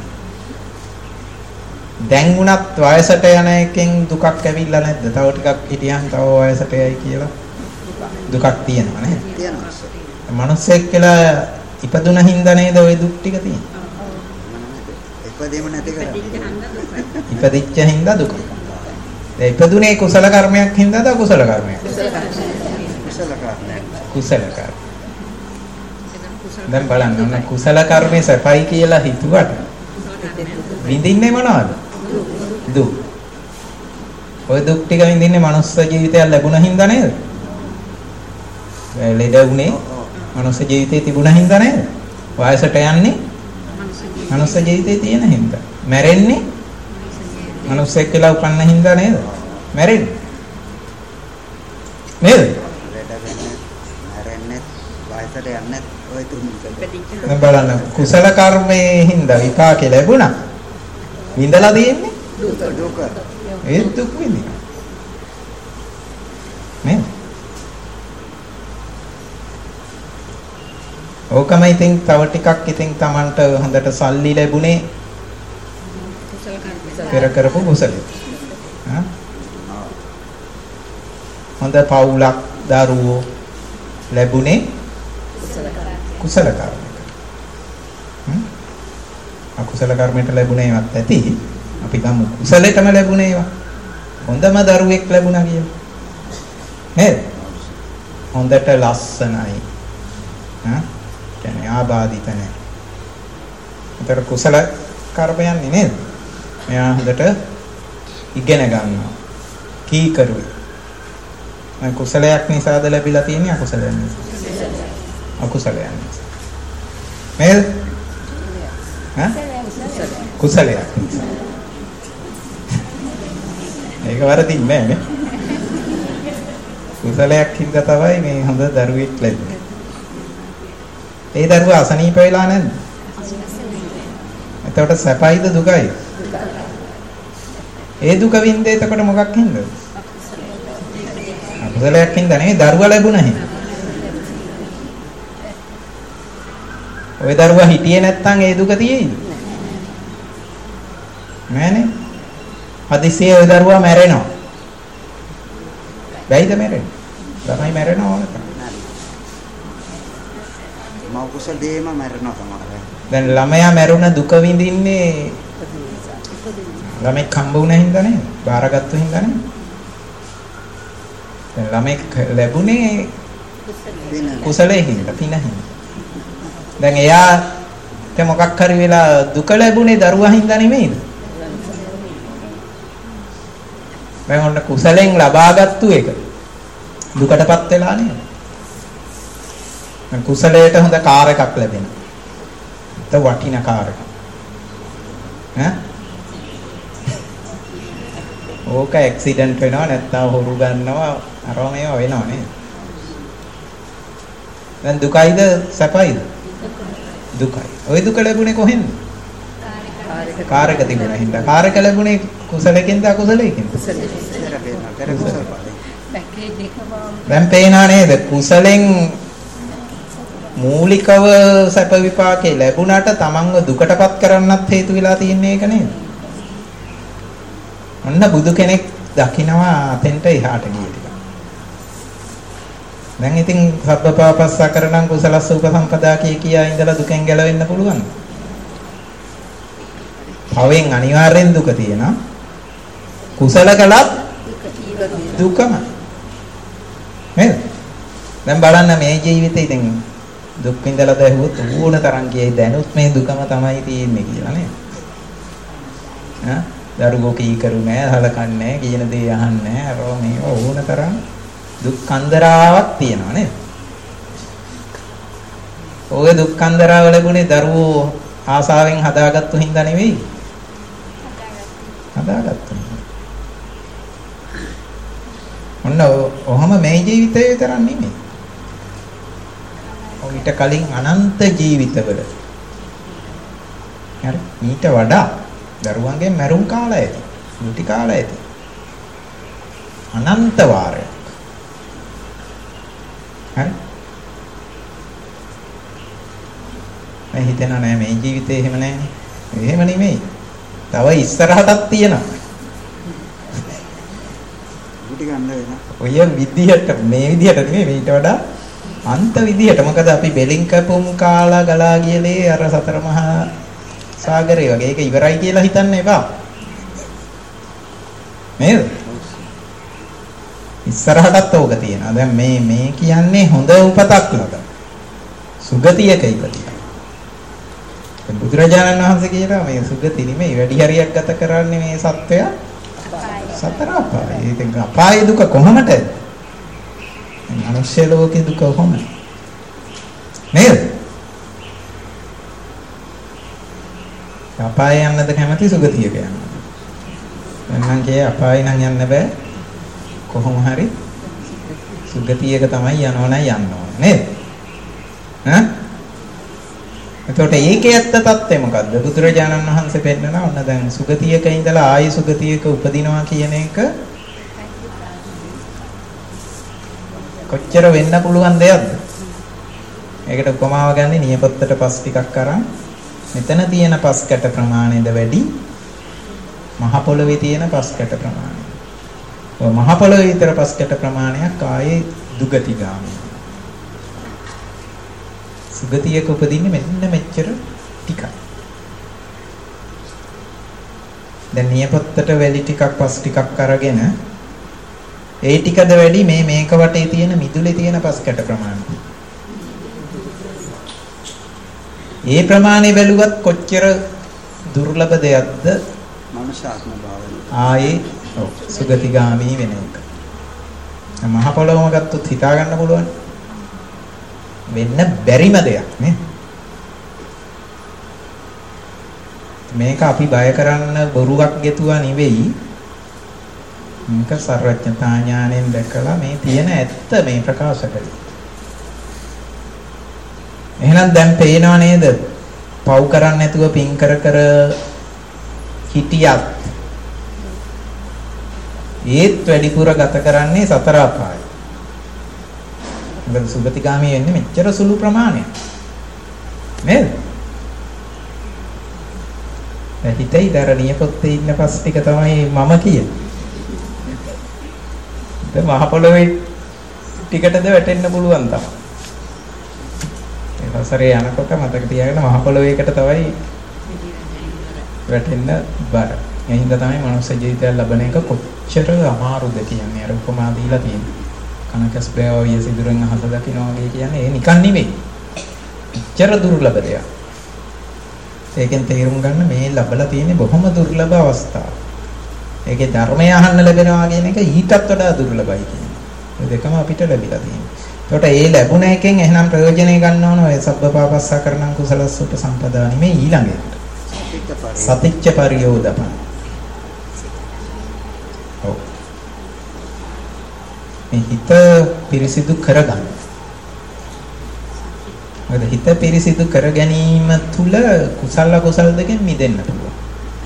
දැන් උනත් වයසට යන එකෙන් දුකක් ඇවිල්ලා නැද්ද? තව ටිකක් හිටියන් තව වයසට යයි කියලා දුකක් තියෙනවා නේද? තියෙනවා. මිනිස්සෙක් වෙලා ඉපදුන හින්දා නේද ওই දුක් ටික තියෙන්නේ? ඉපදීම නැති කරා. ඉපදිච්ච හින්දා දුක. ඒ ඉපදුනේ කුසල කර්මයක් හින්දාද අකුසල කර්මයක්? කුසල කර්මයක්. කුසල කර්ම. දැන් බලන්න ඔන්න කුසල කර්මේ සපයි කියලා හිතුවට විඳින්නේ මොනවද? දුක්. ඔය දුක් ටික විඳින්නේ මනුස්ස ජීවිතයක් ලැබුණ හින්දා නේද? ලෙඩ වුණේ මනුස්ස ජීවිතේ තිබුණ හින්දා නේද? වයසට යන්නේ මනුස්ස ජීවිතේ තියෙන හින්දා. මැරෙන්නේ මනුස්සයෙක් කියලා උපන්න හින්දා නේද? මැරෙන්නේ. නේද? මැරෙන්නේ වයසට යන්නේ ඔය තුන් දැන් බලන්න කුසල කර්මයේ හින්දා විපාකේ ලැබුණා. විඳලා තියෙන්නේ දුක දුක. ඒ දුක් විඳිනවා. නේද? ඕකම ඉතින් තව ටිකක් ඉතින් Tamanට හොඳට සල්ලි ලැබුණේ පෙර කරපු කුසලෙ. හා? හොඳ පවුලක් දරුවෝ ලැබුණේ කුසල කර්මයක. හ්ම්? අකුසල කර්මයට ලැබුණේවත් ඇති. අපි ගමු කුසලෙටම ලැබුණේ ඒවා. හොඳම දරුවෙක් ලැබුණා කියලා. නේද? හොඳට ලස්සනයි. හා? කියන්නේ ආබාධිත නැහැ. ඒතර කුසල කර්මයන්නේ නේද? මෙයා හොඳට ඉගෙන ගන්නවා. කීකරුයි. මේ කුසලයක් නිසාද ලැබිලා තියෙන්නේ අකුසලයක් නිසා? අකුසලයක් නිසා. නේද? හා? කුසලයක් නිසා. ඒක වරදින්නේ නැහැ නේ. කුසලයක් හින්දා තමයි මේ හොඳ දරුවෙක් ලැබුණේ. ඒ දරුවා අසනීප වෙලා නැද්ද? එතකොට සැපයිද දුකයි? ඒ දුක වින්දේ එතකොට මොකක් හින්දාද? අකුසලයක් හින්දා නෙවෙයි දරුවා ලැබුණා හින්දා. ওই දරුවා හිටියේ නැත්නම් ඒ දුක තියෙයිද? නෑනේ. හදිසියේ ওই දරුවා මැරෙනවා. බැයිද මැරෙන්නේ? ළමයි මැරෙනවා ඕනක. මව කුසල දෙයම මැරෙනවා තමයි. දැන් ළමයා මැරුණ දුක විඳින්නේ ළමෙක් හම්බ වුණ හින්දා නේද? බාරගත්තු හින්දා නේද? දැන් ළමෙක් ලැබුණේ කුසලයේ හින්දා පින හින්දා. දැන් එයාට මොකක් හරි වෙලා දුක ලැබුණේ දරුවා හින්දා නෙමෙයිද? දැන් ඔන්න කුසලෙන් ලබාගත්තු එක දුකටපත් වෙලා නේද? දැන් කුසලයට හොඳ කාර් එකක් ලැබෙනවා. ත වටිනා කාර් එකක්. ඈ ඕක ඇක්සිඩන්ට් වෙනවා නැත්නම් හොරු ගන්නවා අරව මේවා වෙනවා නේද? දැන් දුකයිද සැපයිද? දුකයි. ওই දුක ලැබුණේ කොහෙන්ද? කාරක තිබුණා හින්දා. කාරක ලැබුණේ කුසලකින්ද අකුසලයකින්ද? දැන් පේනා නේද? කුසලෙන් මූලිකව සැප විපාකේ ලැබුණාට තමන්ව දුකටපත් කරන්නත් හේතු වෙලා තියෙන්නේ ඒක නේද? ඔන්න බුදු කෙනෙක් දකිනවා අතෙන්ට එහාට ගිය ටික. දැන් ඉතින් සබ්බපාපස්සා කරණං කුසලස්ස උපසම්පදා කිය කියා ඉඳලා දුකෙන් ගැලවෙන්න පුළුවන්. භවෙන් අනිවාර්යෙන් දුක තියෙනවා. කුසල කළත් දුකම. නේද? දැන් බලන්න මේ ජීවිතේ ඉතින් දුක් විඳලා දැහුවොත් ඕන තරම් කියයි දැනුත් මේ දුකම තමයි තියෙන්නේ කියලා නේද? ඈ දරුවෝ කී කරු නෑ, හලකන්නේ නෑ, කියන දේ අහන්නේ නෑ. අරෝ මේ ඕන තරම් දුක් කන්දරාවක් තියෙනවා නේද? ඔය දුක් කන්දරාව ලැබුණේ දරුවෝ ආසාවෙන් හදාගත්තු හින්දා නෙවෙයි. හදාගත්තු. ඔන්න ඔහම මේ ජීවිතේ විතරක් නෙමෙයි. ඊට කලින් අනන්ත ජීවිතවල හරි ඊට වඩා දරුවන්ගේ මරුන් කාලය ඇති, මුටි කාලය ඇති. අනන්ත වාරයක්. හරි. මම හිතනවා නෑ මේ ජීවිතේ එහෙම නෑනේ. එහෙම නෙමෙයි. තව ඉස්සරහටත් තියෙනවා. මුටි ගන්න වෙනවා. ඔය විදිහට මේ විදිහට නෙමෙයි මේට වඩා අන්ත විදිහට. මොකද අපි බෙලින් කැපුම් කාලා ගලා ගියලේ අර සතර මහා සාගරේ වගේ. ඒක ඉවරයි කියලා හිතන්න එපා. නේද? ඉස්සරහටත් ඕක තියෙනවා. දැන් මේ මේ කියන්නේ හොඳ උපතක් ලබන. සුගතියක ඉපදිලා. දැන් බුදුරජාණන් වහන්සේ කියනවා මේ සුගති නෙමෙයි වැඩි හරියක් ගත කරන්නේ මේ සත්වයා සතර අපාය. ඉතින් අපාය දුක කොහොමද? මනුෂ්‍ය ලෝකේ දුක කොහොමද? නේද? අපාය යන්නද කැමති සුගතියක යන්න. මම කියේ අපාය නම් යන්න බෑ. කොහොම හරි සුගතියක තමයි යනවනම් යන්න ඕන නේද? ඈ? එතකොට ඒකේ ඇත්ත తත්ත්වය මොකද්ද? බුදුරජාණන් වහන්සේ පෙන්නනවා ඔන්න දැන් සුගතියක ඉඳලා ආයි සුගතියක උපදිනවා කියන එක කොච්චර වෙන්න පුළුවන් දෙයක්ද? ඒකට උපමාව ගන්නේ නියපොත්තට පස් ටිකක් අරන් මෙතන තියෙන පස් කැට ප්‍රමාණයද වැඩි මහ පොළවේ තියෙන පස් කැට ප්‍රමාණය. ඔය මහ පොළවේ විතර පස් කැට ප්‍රමාණයක් ආයේ දුගතිගාමී. සුගතියක උපදින්නේ මෙන්න මෙච්චර ටිකයි. දැන් නියපොත්තට වැලි ටිකක් පස් ටිකක් අරගෙන ඒ ටිකද වැඩි මේ මේක වටේ තියෙන මිදුලේ තියෙන පස් කැට ප්‍රමාණය. ඒ ප්‍රමාණය බැලුවත් කොච්චර දුර්ලභ දෙයක්ද? මනුෂ්‍යාත්ම භාවය. ආයේ ඔව් සුගතිගාමී වෙන එක. මහ පොළොවම ගත්තොත් හිතා ගන්න පුළුවන්. වෙන්න බැරිම දෙයක් නේ. මේක අපි බය කරන්න බොරුවක් ගෙතුවා නෙවෙයි. මේක සර්වඥතා ඥාණයෙන් දැකලා මේ තියෙන ඇත්ත මේ ප්‍රකාශ කරේ. එහෙනම් දැන් පේනව නේද? පව් කරන්නේ නැතුව පින් කර කර හිටියත් ඒත් වැඩිපුර ගත කරන්නේ සතර අපාය. මොකද සුගතිගාමී වෙන්නේ මෙච්චර සුළු ප්‍රමාණයක්. නේද? දැන් හිතේ දරණිය පොත්තේ ඉන්න පස් ටික තමයි මම කියන්නේ. දැන් මහ පොළොවේ ටිකටද වැටෙන්න පුළුවන් තමයි. ඒ වසරේ යනකොට මතක තියාගන්න මහ පොළොවේකට තමයි වැටෙන්න බර. ඒ හින්දා තමයි මනුස්ස ජීවිතය ලබන එක කොච්චර අමාරුද කියන්නේ. අර උපමා දීලා තියෙනවා. කනකස් බෑවිය සිදුරෙන් අහස දකින්න වගේ කියන්නේ ඒ නිකන් නෙවෙයි. එච්චර දුර්ලභ දෙයක්. ඒකෙන් තේරුම් ගන්න මේ ලැබලා තියෙන්නේ බොහොම දුර්ලභ අවස්ථාවක්. ඒකේ ධර්මය අහන්න ලැබෙනවා කියන එක ඊටත් වඩා දුර්ලභයි කියන්නේ. ඒ දෙකම අපිට ලැබිලා තියෙනවා. ඒකට ඒ ලැබුණ එකෙන් එහෙනම් ප්‍රයෝජනෙ ගන්න ඕන ඔය සබ්බපාපස්සා කරණං කුසලස්ස උපසම්පදා නෙමෙයි ඊළඟට. සතිච්ච පරියෝදපන. ඔව්. මේ හිත පිරිසිදු කරගන්න. මොකද හිත පිරිසිදු කර ගැනීම තුල කුසල කුසල දෙකෙන් මිදෙන්න පුළුවන්.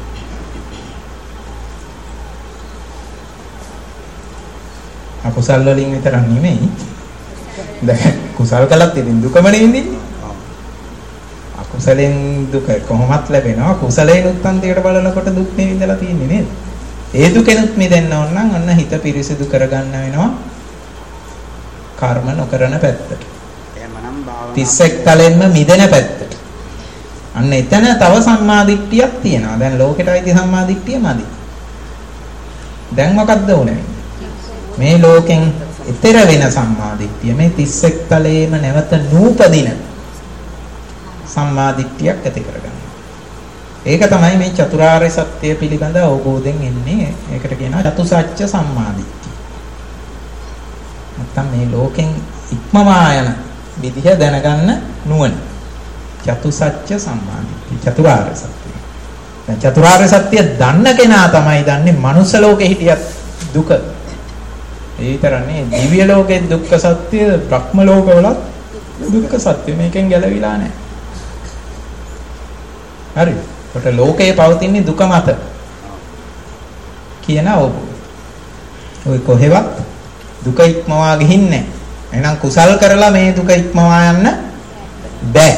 අකුසල් වලින් විතරක් නෙමෙයි. දැන් කුසල් කළත් ඉතින් දුකමනේ ඉඳින්නේ. අකුසලෙන් දුක කොහොමත් ලැබෙනවා. කුසලයෙන් උත්පන්තියට බලනකොට දුක් නේ විඳලා තියෙන්නේ නේද? ඒ දුකෙනුත් මිදෙන්න ඕන නම් අන්න හිත පිරිසිදු කරගන්න වෙනවා. කර්ම නොකරන පැත්තට. එහෙමනම් භාවනා තිස්සෙක් තලෙන්ම මිදෙන පැත්තට. අන්න එතන තව සම්මාදිට්ඨියක් තියෙනවා. දැන් ලෝකෙට අයිති සම්මාදිට්ඨිය මදි. දැන් මොකක්ද උනේ? මේ ලෝකෙන් ඈතර වෙන සම්මාදිට්ඨිය මේ තිස්සෙක් තලයේම නැවත නූපදින සම්මාදිට්ඨියක් ඇති කරගන්න. ඒක තමයි මේ චතුරාර්ය සත්‍ය පිළිබඳ අවබෝධයෙන් එන්නේ. ඒකට කියනවා චතුසත්‍ය සම්මාදිට්ඨිය. නැත්තම් මේ ලෝකෙන් ඉක්මවා යන විදිහ දැනගන්න නුවණ. චතුසත්‍ය සම්මාදිට්ඨිය. චතුරාර්ය සත්‍ය. දැන් චතුරාර්ය සත්‍ය දන්න කෙනා තමයි දන්නේ මනුස්ස ලෝකේ හිටියත් දුක. ඒ විතරනේ දිව්‍ය ලෝකේ දුක්ඛ සත්‍ය, බ්‍රහ්ම ලෝකවලත් දුක්ඛ සත්‍ය. මේකෙන් ගැලවිලා නැහැ. හරි. කොට ලෝකයේ පවතින දුක මත කියන අවබෝධය. ඔය කොහෙවත් දුක ඉක්මවා ගිහින්නේ නැහැ. එහෙනම් කුසල් කරලා මේ දුක ඉක්මවා යන්න බෑ.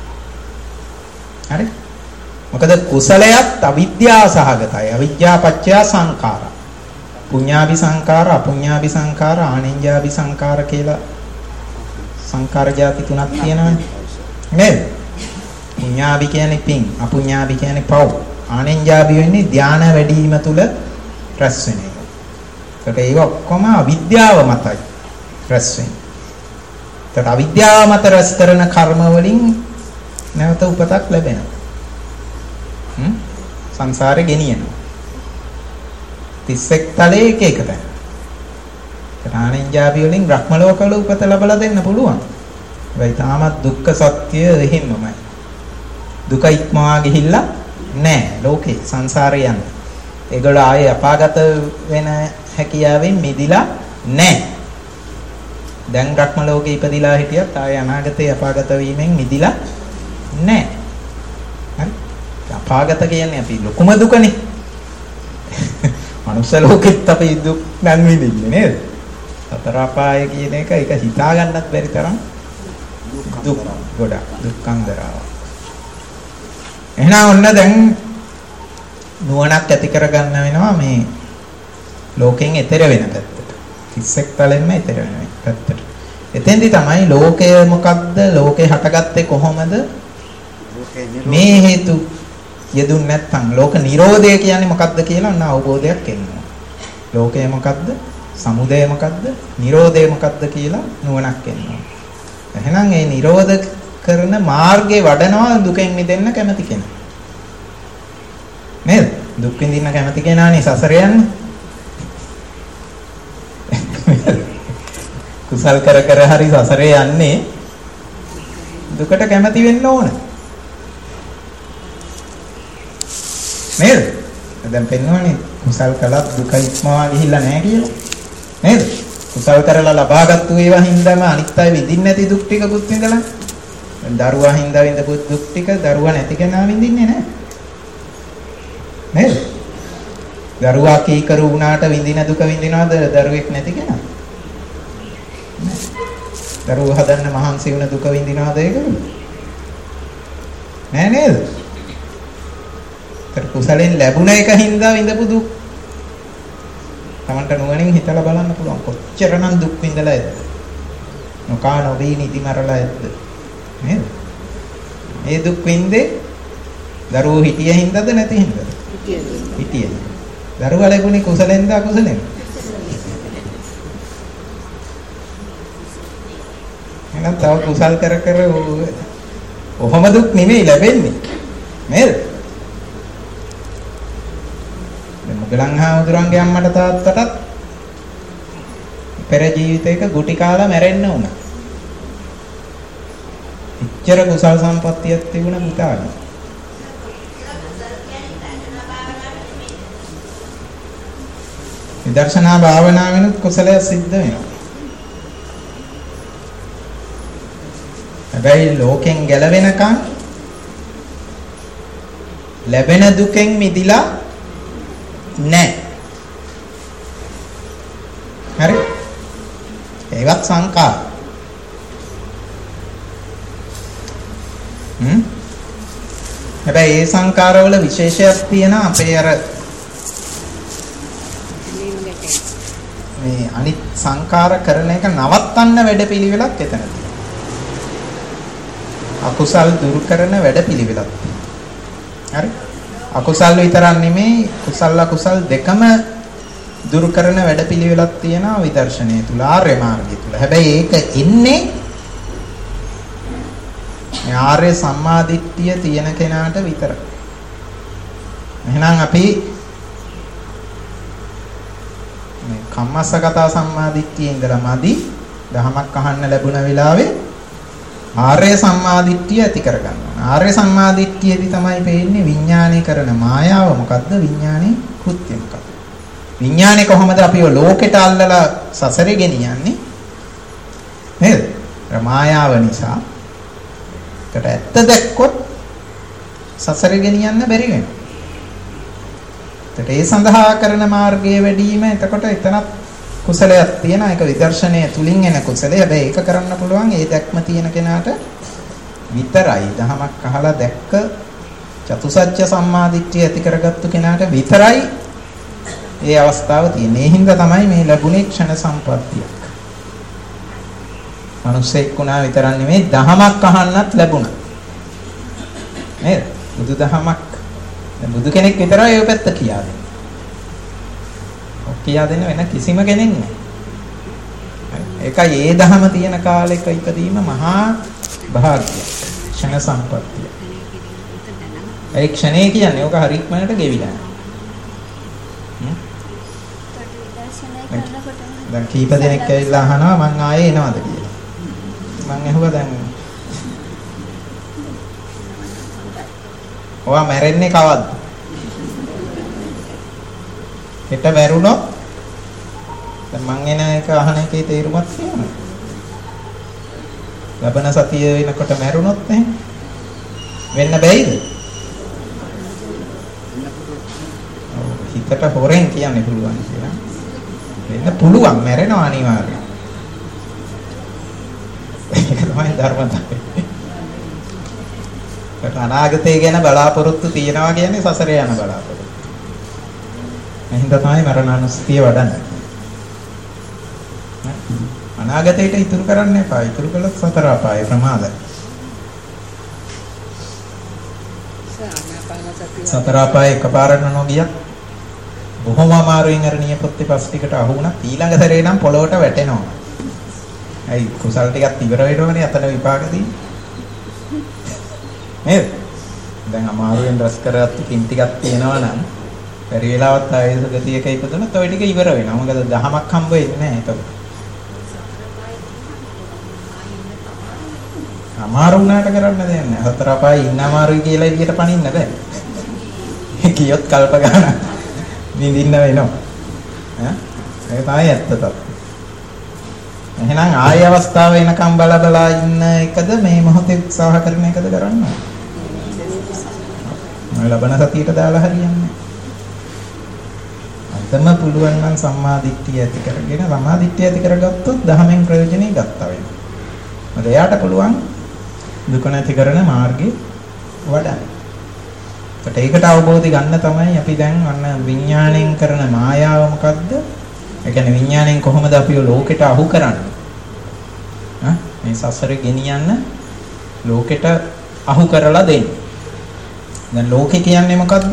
හරි. මොකද කුසලයක් අවිද්‍යාව සහගතයි. අවිද්‍යා පත්‍ය සංඛාරා. පුඤ්ඤාභි සංඛාර, අපුඤ්ඤාභි සංඛාර, ආනෙන්ජාභි සංඛාර කියලා සංඛාර જાති තුනක් තියෙනවානේ. නේද? පුඤ්ඤාභි කියන්නේ පින්, අපුඤ්ඤාභි කියන්නේ පව්. ආනෙන්ජාභි වෙන්නේ ධාන වැඩි වීම තුල රැස් වෙන එක. ඒකට ඒක ඔක්කොම අවිද්‍යාව මතයි රැස් වෙන්නේ. ඒකට අවිද්‍යාව මත රැස් කරන කර්ම වලින් නැවත උපතක් ලැබෙනවා. හ්ම්? සංසාරේ ගෙනියනවා. තිස්සෙක් තලයේ එක එක තැන. ආනෙන්ජාභි වලින් බ්‍රහ්ම ලෝකවල උපත ලැබලා දෙන්න පුළුවන්. හැබැයි තාමත් දුක්ඛ සත්‍ය එහෙමමයි. දුක ඉක්මවා ගිහිල්ලා නැහැ ලෝකේ සංසාරේ යන්නේ. ඒගොල්ලෝ ආයේ අපාගත වෙන හැකියාවෙන් මිදිලා නැහැ. දැන් බ්‍රහ්ම ලෝකේ ඉපදිලා හිටියත් ආයේ අනාගතේ අපාගත වීමෙන් මිදිලා නැහැ. හරි? අපාගත කියන්නේ අපි ලොකුම දුකනේ. මනුෂ්‍ය ලෝකෙත් අපි දුක් නම් විඳින්නේ නේද? සතර අපාය කියන එක ඒක හිතා ගන්නත් බැරි තරම් දුක් ගොඩක් දුක්ඛන්දරාව. එහෙනම් ඔන්න දැන් නුවණක් ඇති කරගන්න වෙනවා මේ ලෝකෙන් එතර වෙන පැත්තට. තිස්සෙක් තලෙන්ම එතර වෙන පැත්තට. එතෙන්දි තමයි ලෝකය මොකක්ද? ලෝකේ හටගත්තේ කොහොමද? මේ හේතු යෙදුන් නැත්නම් ලෝක නිරෝධය කියන්නේ මොකක්ද කියලා ඔන්න අවබෝධයක් එනවා. ලෝකය මොකක්ද? සමුදය මොකක්ද? නිරෝධය මොකක්ද කියලා නුවණක් එනවා. එහෙනම් මේ නිරෝධ කරන මාර්ගේ වඩනවා දුකෙන් මිදෙන්න කැමති කෙනා. නේද? දුක් විඳින්න කැමති කෙනානේ සසර යන්නේ. කුසල් කර කර හරි සසරේ යන්නේ දුකට කැමති වෙන්න ඕන. නේද? දැන් පෙන්වන්නේ කුසල් කළත් දුක ඉක්මවා ගිහිල්ලා නැහැ කියලා. නේද? කුසල් කරලා ලබාගත්තු ඒවා හින්දාම අනිත් අය විඳින්නේ නැති දුක් ටිකකුත් විඳලා. දරුවා හින්දා විඳපු දුක් ටික දරුවා නැති කෙනා විඳින්නේ නැහැ. නේද? දරුවා කීකරු වුණාට විඳින දුක විඳිනවද දරුවෙක් නැති කෙනා? නෑ. දරුවා හදන්න මහන්සි වෙන දුක විඳිනවද ඒකද? නෑ නේද? කුසලෙන් ලැබුණ එක හින්දා විඳපු දුක් තමන්ට නුවණින් හිතලා බලන්න පුළුවන් කොච්චරනම් දුක් විඳලා ඇද්ද නොකා නොබී නිදි මරලා ඇද්ද නේද මේ දුක් විඳේ දරුවෝ හිටිය හින්දාද නැති හින්දාද හිටියේ දරුවා ලැබුණේ කුසලෙන්ද අකුසලෙන්ද එහෙනම් තව කුසල් කර කර ඔහොම දුක් නෙමෙයි ලැබෙන්නේ නේද මුගලන් හාමුදුරන්ගේ අම්මට තාත්තටත් පෙර ජීවිතයක ගුටි කාලා මැරෙන්න වුණා. එච්චර කුසල් සම්පත්තියක් තිබුණ පුතාට. විදර්ශනා භාවනාවෙනුත් කුසලය සිද්ධ වෙනවා. හැබැයි ලෝකෙන් ගැලවෙනකන් ලැබෙන දුකෙන් මිදිලා නැහැ. හරි? ඒවත් සංකාර. හ්ම්? හැබැයි ඒ සංකාරවල විශේෂයක් තියෙනවා අපේ අර මේ අනිත් සංකාර කරන එක නවත්තන්න වැඩපිළිවෙලක් එතන තියෙනවා. අකුසල් දුරු කරන වැඩපිළිවෙලක් තියෙනවා. හරි? අකුසල් විතරක් නෙමෙයි කුසල අකුසල් දෙකම දුරු කරන වැඩපිළිවෙලක් තියෙනවා විදර්ශනය තුල ආර්ය මාර්ගය තුල. හැබැයි ඒක එන්නේ මේ ආර්ය සම්මාදිට්ඨිය තියෙන කෙනාට විතරයි. එහෙනම් අපි මේ කම්මස්සගතා සම්මාදිට්ඨියේ ඉඳලා මදි දහමක් අහන්න ලැබුණ වෙලාවේ ආර්ය සම්මාදිට්ඨිය ඇති කරගන්නවා. ආර්ය සම්මාදිට්ඨියේදී තමයි පේන්නේ විඥානය කරන මායාව මොකද්ද? විඥානේ කෘත්‍ය මොකක්ද? විඥානේ කොහොමද අපිව ලෝකෙට අල්ලලා සසරේ ගෙනියන්නේ? නේද? මායාව නිසා. ඒකට ඇත්ත දැක්කොත් සසරේ ගෙනියන්න බැරි වෙනවා. ඒකට ඒ සඳහා කරන මාර්ගයේ වැඩිම එතකොට එතනත් කුසලයක් තියෙනවා. ඒක විදර්ශනය තුලින් එන කුසලය. හැබැයි ඒක කරන්න පුළුවන් ඒ දැක්ම තියෙන කෙනාට විතරයි. දහමක් අහලා දැක්ක චතුසත්‍ය සම්මාදිට්ඨිය ඇති කරගත්තු කෙනාට විතරයි ඒ අවස්ථාව තියෙන්නේ. ඒ හින්දා තමයි මේ ලැබුණේ ක්ෂණ සම්පත්තියක්. මනුස්සෙක් වුණා විතරක් නෙමෙයි දහමක් අහන්නත් ලැබුණා. නේද? බුදු දහමක් බුදු කෙනෙක් විතරයි ඒ පැත්ත කියා දෙන්නේ. ඔක් කියා දෙන්න වෙන කිසිම කෙනෙක් නැහැ. ඒකයි ඒ දහම තියෙන කාලෙක ඉපදීම මහා භාග්‍යයක්. ක්ෂණ සම්පත්තිය. ඒ ක්ෂණේ කියන්නේ ඔක හරියටම ගෙවිලා යනවා. දැන් කීප දෙනෙක් ඇවිල්ලා අහනවා මං ආයේ එනවද කියලා. මං ඇහුවා දැන් ඔයා මැරෙන්නේ කවද්ද? හෙට මැරුණොත් දැන් මං එන එක අහන එකේ තේරුමක් තියෙනවා. ලබන සතිය වෙනකොට මැරුණොත් එහෙම වෙන්න බැයිද? හිතට හොරෙන් කියන්න පුළුවන් කියලා. වෙන්න පුළුවන් මැරෙනවා අනිවාර්යයෙන්. ඒක තමයි ධර්මතාවය. ඒක අනාගතය ගැන බලාපොරොත්තු තියනවා කියන්නේ සසරේ යන බලාපොරොත්තු. එහෙනම් තමයි මරණානුස්සතිය වඩන්නේ. අනාගතයට ඉතුරු කරන්න එපා. ඉතුරු කළොත් සතර අපාය ප්‍රමාදයි. සතර අපාය එකපාරට නොගියත් බොහොම අමාරුවෙන් අර නියපොත්තේ පස් ටිකට අහු වුණා. ඊළඟ සැරේ නම් පොළොවට වැටෙනවා. අයි කුසල් ටිකක් ඉවර වෙනවනේ අතන විපාකදී. නේද? දැන් අමාරුවෙන් රැස් කරගත්තු කින් ටිකක් තියෙනවා නම් පරි වෙලාවත් ආයෙත් ගතියක ඉපදුනොත් ඔය ටික ඉවර වෙනවා. මොකද දහමක් හම්බ වෙන්නේ නැහැ ඒක. අමාරු වුණාට කරන්න දෙයක් නැහැ. හතර අපායේ ඉන්න අමාරුයි කියලා එළියට පනින්න බෑ. කියොත් කල්ප ගන්න නිදින්න වෙනවා. ඈ ඒක තමයි ඇත්ත තත්ත්වය. එහෙනම් ආය අවස්ථාව එනකම් බල බලා ඉන්න එකද මේ මොහොතේ උත්සාහ කරන එකද කරන්න ඕනේ. මම ලබන සතියට දාලා හරියන්නේ. අතම පුළුවන් නම් සම්මා දිට්ඨිය ඇති කරගෙන සම්මා දිට්ඨිය ඇති කරගත්තොත් දහමෙන් ප්‍රයෝජනෙ ගත්තා වෙනවා. මොකද එයාට පුළුවන් දුක නැති කරන මාර්ගේ වඩන්න. ඒකට ඒකට අවබෝධය ගන්න තමයි අපි දැන් අන්න විඥාණයෙන් කරන මායාව මොකද්ද? ඒ කියන්නේ විඥාණයෙන් කොහොමද අපිව ලෝකෙට අහු කරන්නේ? හා මේ සසරේ ගෙනියන්න ලෝකෙට අහු කරලා දෙන්නේ. දැන් ලෝකේ කියන්නේ මොකද්ද?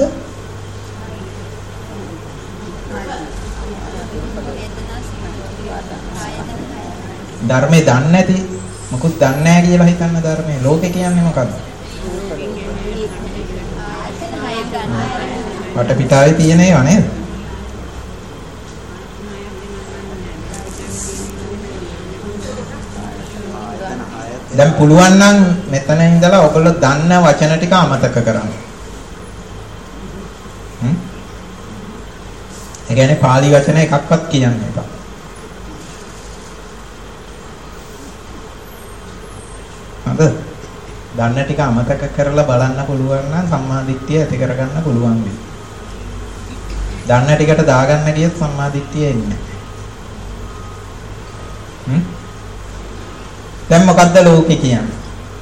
ධර්මේ දන්නේ නැති මොකුත් දන්නේ නැහැ කියලා හිතන්න ධර්මයේ ලෝකේ කියන්නේ මොකද්ද? වටපිටාවේ තියෙන ඒවා නේද? දැන් පුළුවන් නම් මෙතන ඉඳලා ඔයගොල්ලෝ දන්න වචන ටික අමතක කරන්න. හ්ම්? ඒ කියන්නේ පාලි වචන එකක්වත් කියන්න එපා. හරිද? දන්න ටික අමතක කරලා බලන්න පුළුවන් නම් සම්මාදිට්ඨිය ඇති කරගන්න පුළුවන් වෙයි. දන්න ටිකට දාගන්න ගියත් සම්මාදිට්ඨිය එන්නේ. හ්ම්? දැන් මොකද්ද ලෝකේ කියන්නේ?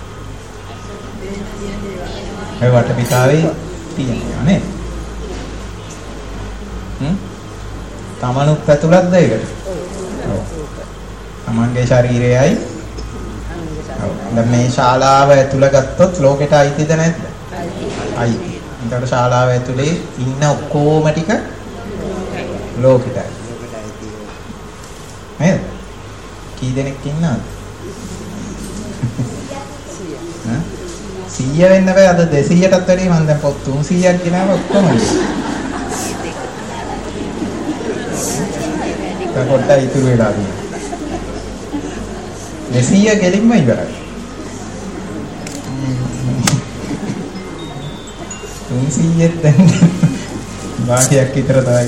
ඒ වටපිටාවේ තියෙනවා නේද? හ්ම්? තමනුත් ඇතුළත්ද ඒකට? ඔව්. තමන්ගේ ශරීරයයි. ඔව්. දැන් මේ ශාලාව ඇතුළ ගත්තොත් ලෝකෙට අයිතිද නැද්ද? අයිති. ඒකට ශාලාව ඇතුලේ ඉන්න ඔක්කොම ටික ලෝකෙටයි. නේද? කී දෙනෙක් ඉන්නවද? සීය වෙන්න බෑ අද දෙසීයටත් වැඩිය මම දැන් පොත් තුන්සීයක් ගෙනාව ඔක්කොම ඒක පොඩ්ඩක් ඉතුරු වෙලා තියෙනවා දෙසීය ගෙලින්ම ඉවරයි තුන්සීයක් දැන් වාක්‍යයක් විතර තමයි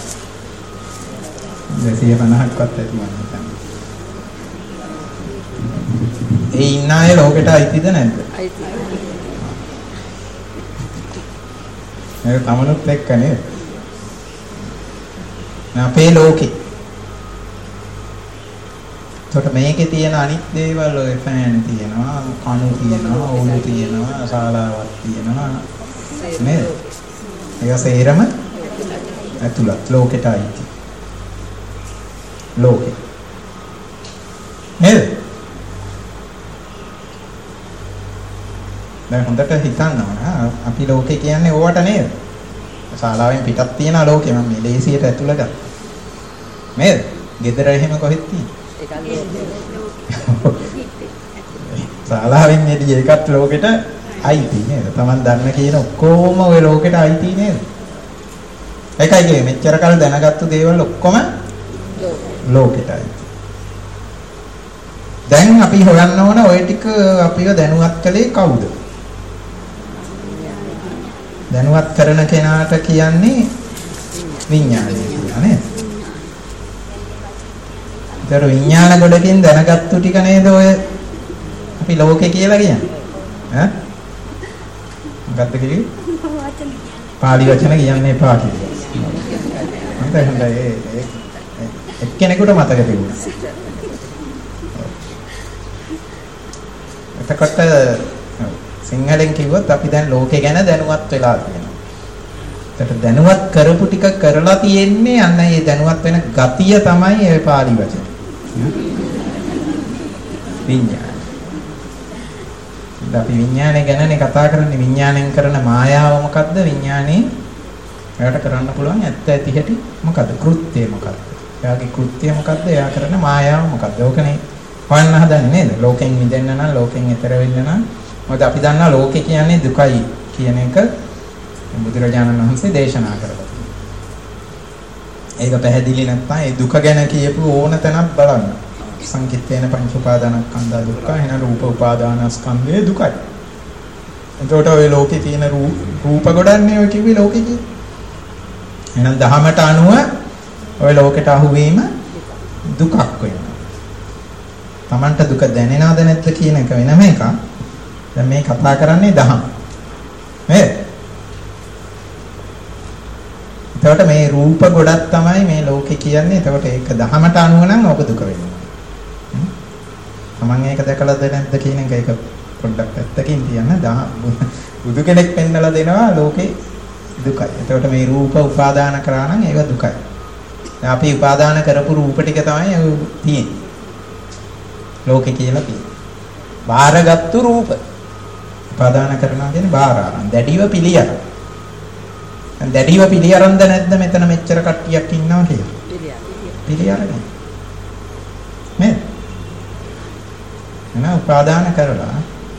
දෙසීය පනහක්වත් ඇති මම හිතන්නේ ඒ ඉන්න අය ලෝකෙට අයිතිද නැද්ද අයිති ඒක තමනුත් එක්ක නේද? අපේ ලෝකේ. එතකොට මේකේ තියෙන අනිත් දේවල් ඔය ෆෑන් තියෙනවා, කණු තියෙනවා, ඕලු තියෙනවා, ශාලාවක් තියෙනවා නේද? ඒක සේරම ඇතුළත් ලෝකෙට අයිති. ලෝකේ. නේද? දැන් හොඳට හිතන්න ඕන අපි ලෝකේ කියන්නේ ඕවට නේද? ශාලාවෙන් පිටත් තියෙන ලෝකේ මම මේ ලේසියට ඇතුළ ගත්තා. නේද? ගෙදර එහෙම කොහෙද තියෙන්නේ? ශාලාවෙන් එළිය එකත් ලෝකෙට අයිති නේද? Taman දන්න කියන ඔක්කොම ওই ලෝකෙට අයිති නේද? ඒකයි කියන්නේ මෙච්චර කල් දැනගත්තු දේවල් ඔක්කොම ලෝකෙට අයිති. දැන් අපි හොයන්න ඕන ওই ටික අපිව දැනුවත් කළේ කවුද? දැනුවත් කරන කෙනාට කියන්නේ විඥානය කියලා නේද? ඒතර විඥාන ගොඩකින් දැනගත්තු ටික නේද ඔය අපි ලෝකේ කියලා කියන්නේ? ඈ? මොකක්ද කිව්වේ? පාලි වචන කියන්නේ එපා කියලා. හොඳයි හොඳයි ඒ එක්කෙනෙකුට මතක තිබුණා. එතකොට සිංහලෙන් කිව්වොත් අපි දැන් ලෝකේ ගැන දැනුවත් වෙලා තියෙනවා. ඒකට දැනුවත් කරපු ටික කරලා තියෙන්නේ අන්න ඒ දැනුවත් වෙන ගතිය තමයි ඒ පාලි වචන. විඥාන. අපි විඥානය ගැනනේ කතා කරන්නේ විඥාණයෙන් කරන මායාව මොකද්ද? විඥානේ එයාට කරන්න පුළුවන් ඇත්ත ඇති හැටි මොකද්ද? කෘත්‍යය මොකද්ද? එයාගේ කෘත්‍යය මොකද්ද? එයා කරන මායාව මොකද්ද? ඕකනේ හොයන්න හදන්නේ නේද? ලෝකෙන් මිදෙන්න නම් ලෝකෙන් එතර වෙන්න නම් මොකද අපි දන්නා ලෝකේ කියන්නේ දුකයි කියන එක බුදුරජාණන් වහන්සේ දේශනා කරලා තියෙනවා. ඒක පැහැදිලි නැත්නම් ඒ දුක ගැන කියපු ඕන තැනක් බලන්න. සංකිට්ඨේන පංච උපාදානස්කන්ධා දුක්ඛ එන රූප උපාදානස්කන්ධේ දුකයි. එතකොට ඔය ලෝකේ තියෙන රූප ගොඩන්නේ ඔය කිව්වේ ලෝකේ කිය. එහෙනම් දහමට අනුව ඔය ලෝකෙට අහුවීම දුකක් වෙනවා. Tamanට දුක දැනෙනවද නැද්ද කියන එක වෙනම එකක්. දැන් මේ කතා කරන්නේ දහම. නේද? එතකොට මේ රූප ගොඩක් තමයි මේ ලෝකේ කියන්නේ. එතකොට ඒක දහමට අනුව නම් ඔබ දුක වෙනවා. තමන් ඒක දැකලාද නැද්ද කියන එක ඒක පොඩ්ඩක් පැත්තකින් තියන්න. බුදු කෙනෙක් පෙන්නලා දෙනවා ලෝකේ දුකයි. එතකොට මේ රූප උපාදාන කරා නම් ඒක දුකයි. දැන් අපි උපාදාන කරපු රූප ටික තමයි තියෙන්නේ. ලෝකේ කියලා තියෙන්නේ. බාරගත්තු රූප. උපාදාන කරනවා කියන්නේ බාර ආරන්. දැඩිව පිළියර. දැන් දැඩිව පිළියරන්ද නැද්ද මෙතන මෙච්චර කට්ටියක් ඉන්නවා කියලා? පිළියරනේ. නේද? එන උපාදාන කරලා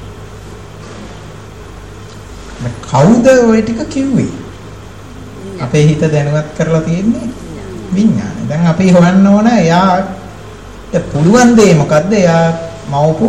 මේ කවුද ওই ටික කිව්වේ? අපේ හිත දැනුවත් කරලා තියෙන්නේ විඥානය. දැන් අපි හොයන්න ඕන එයාට පුළුවන් දේ මොකද්ද? එයා මවපු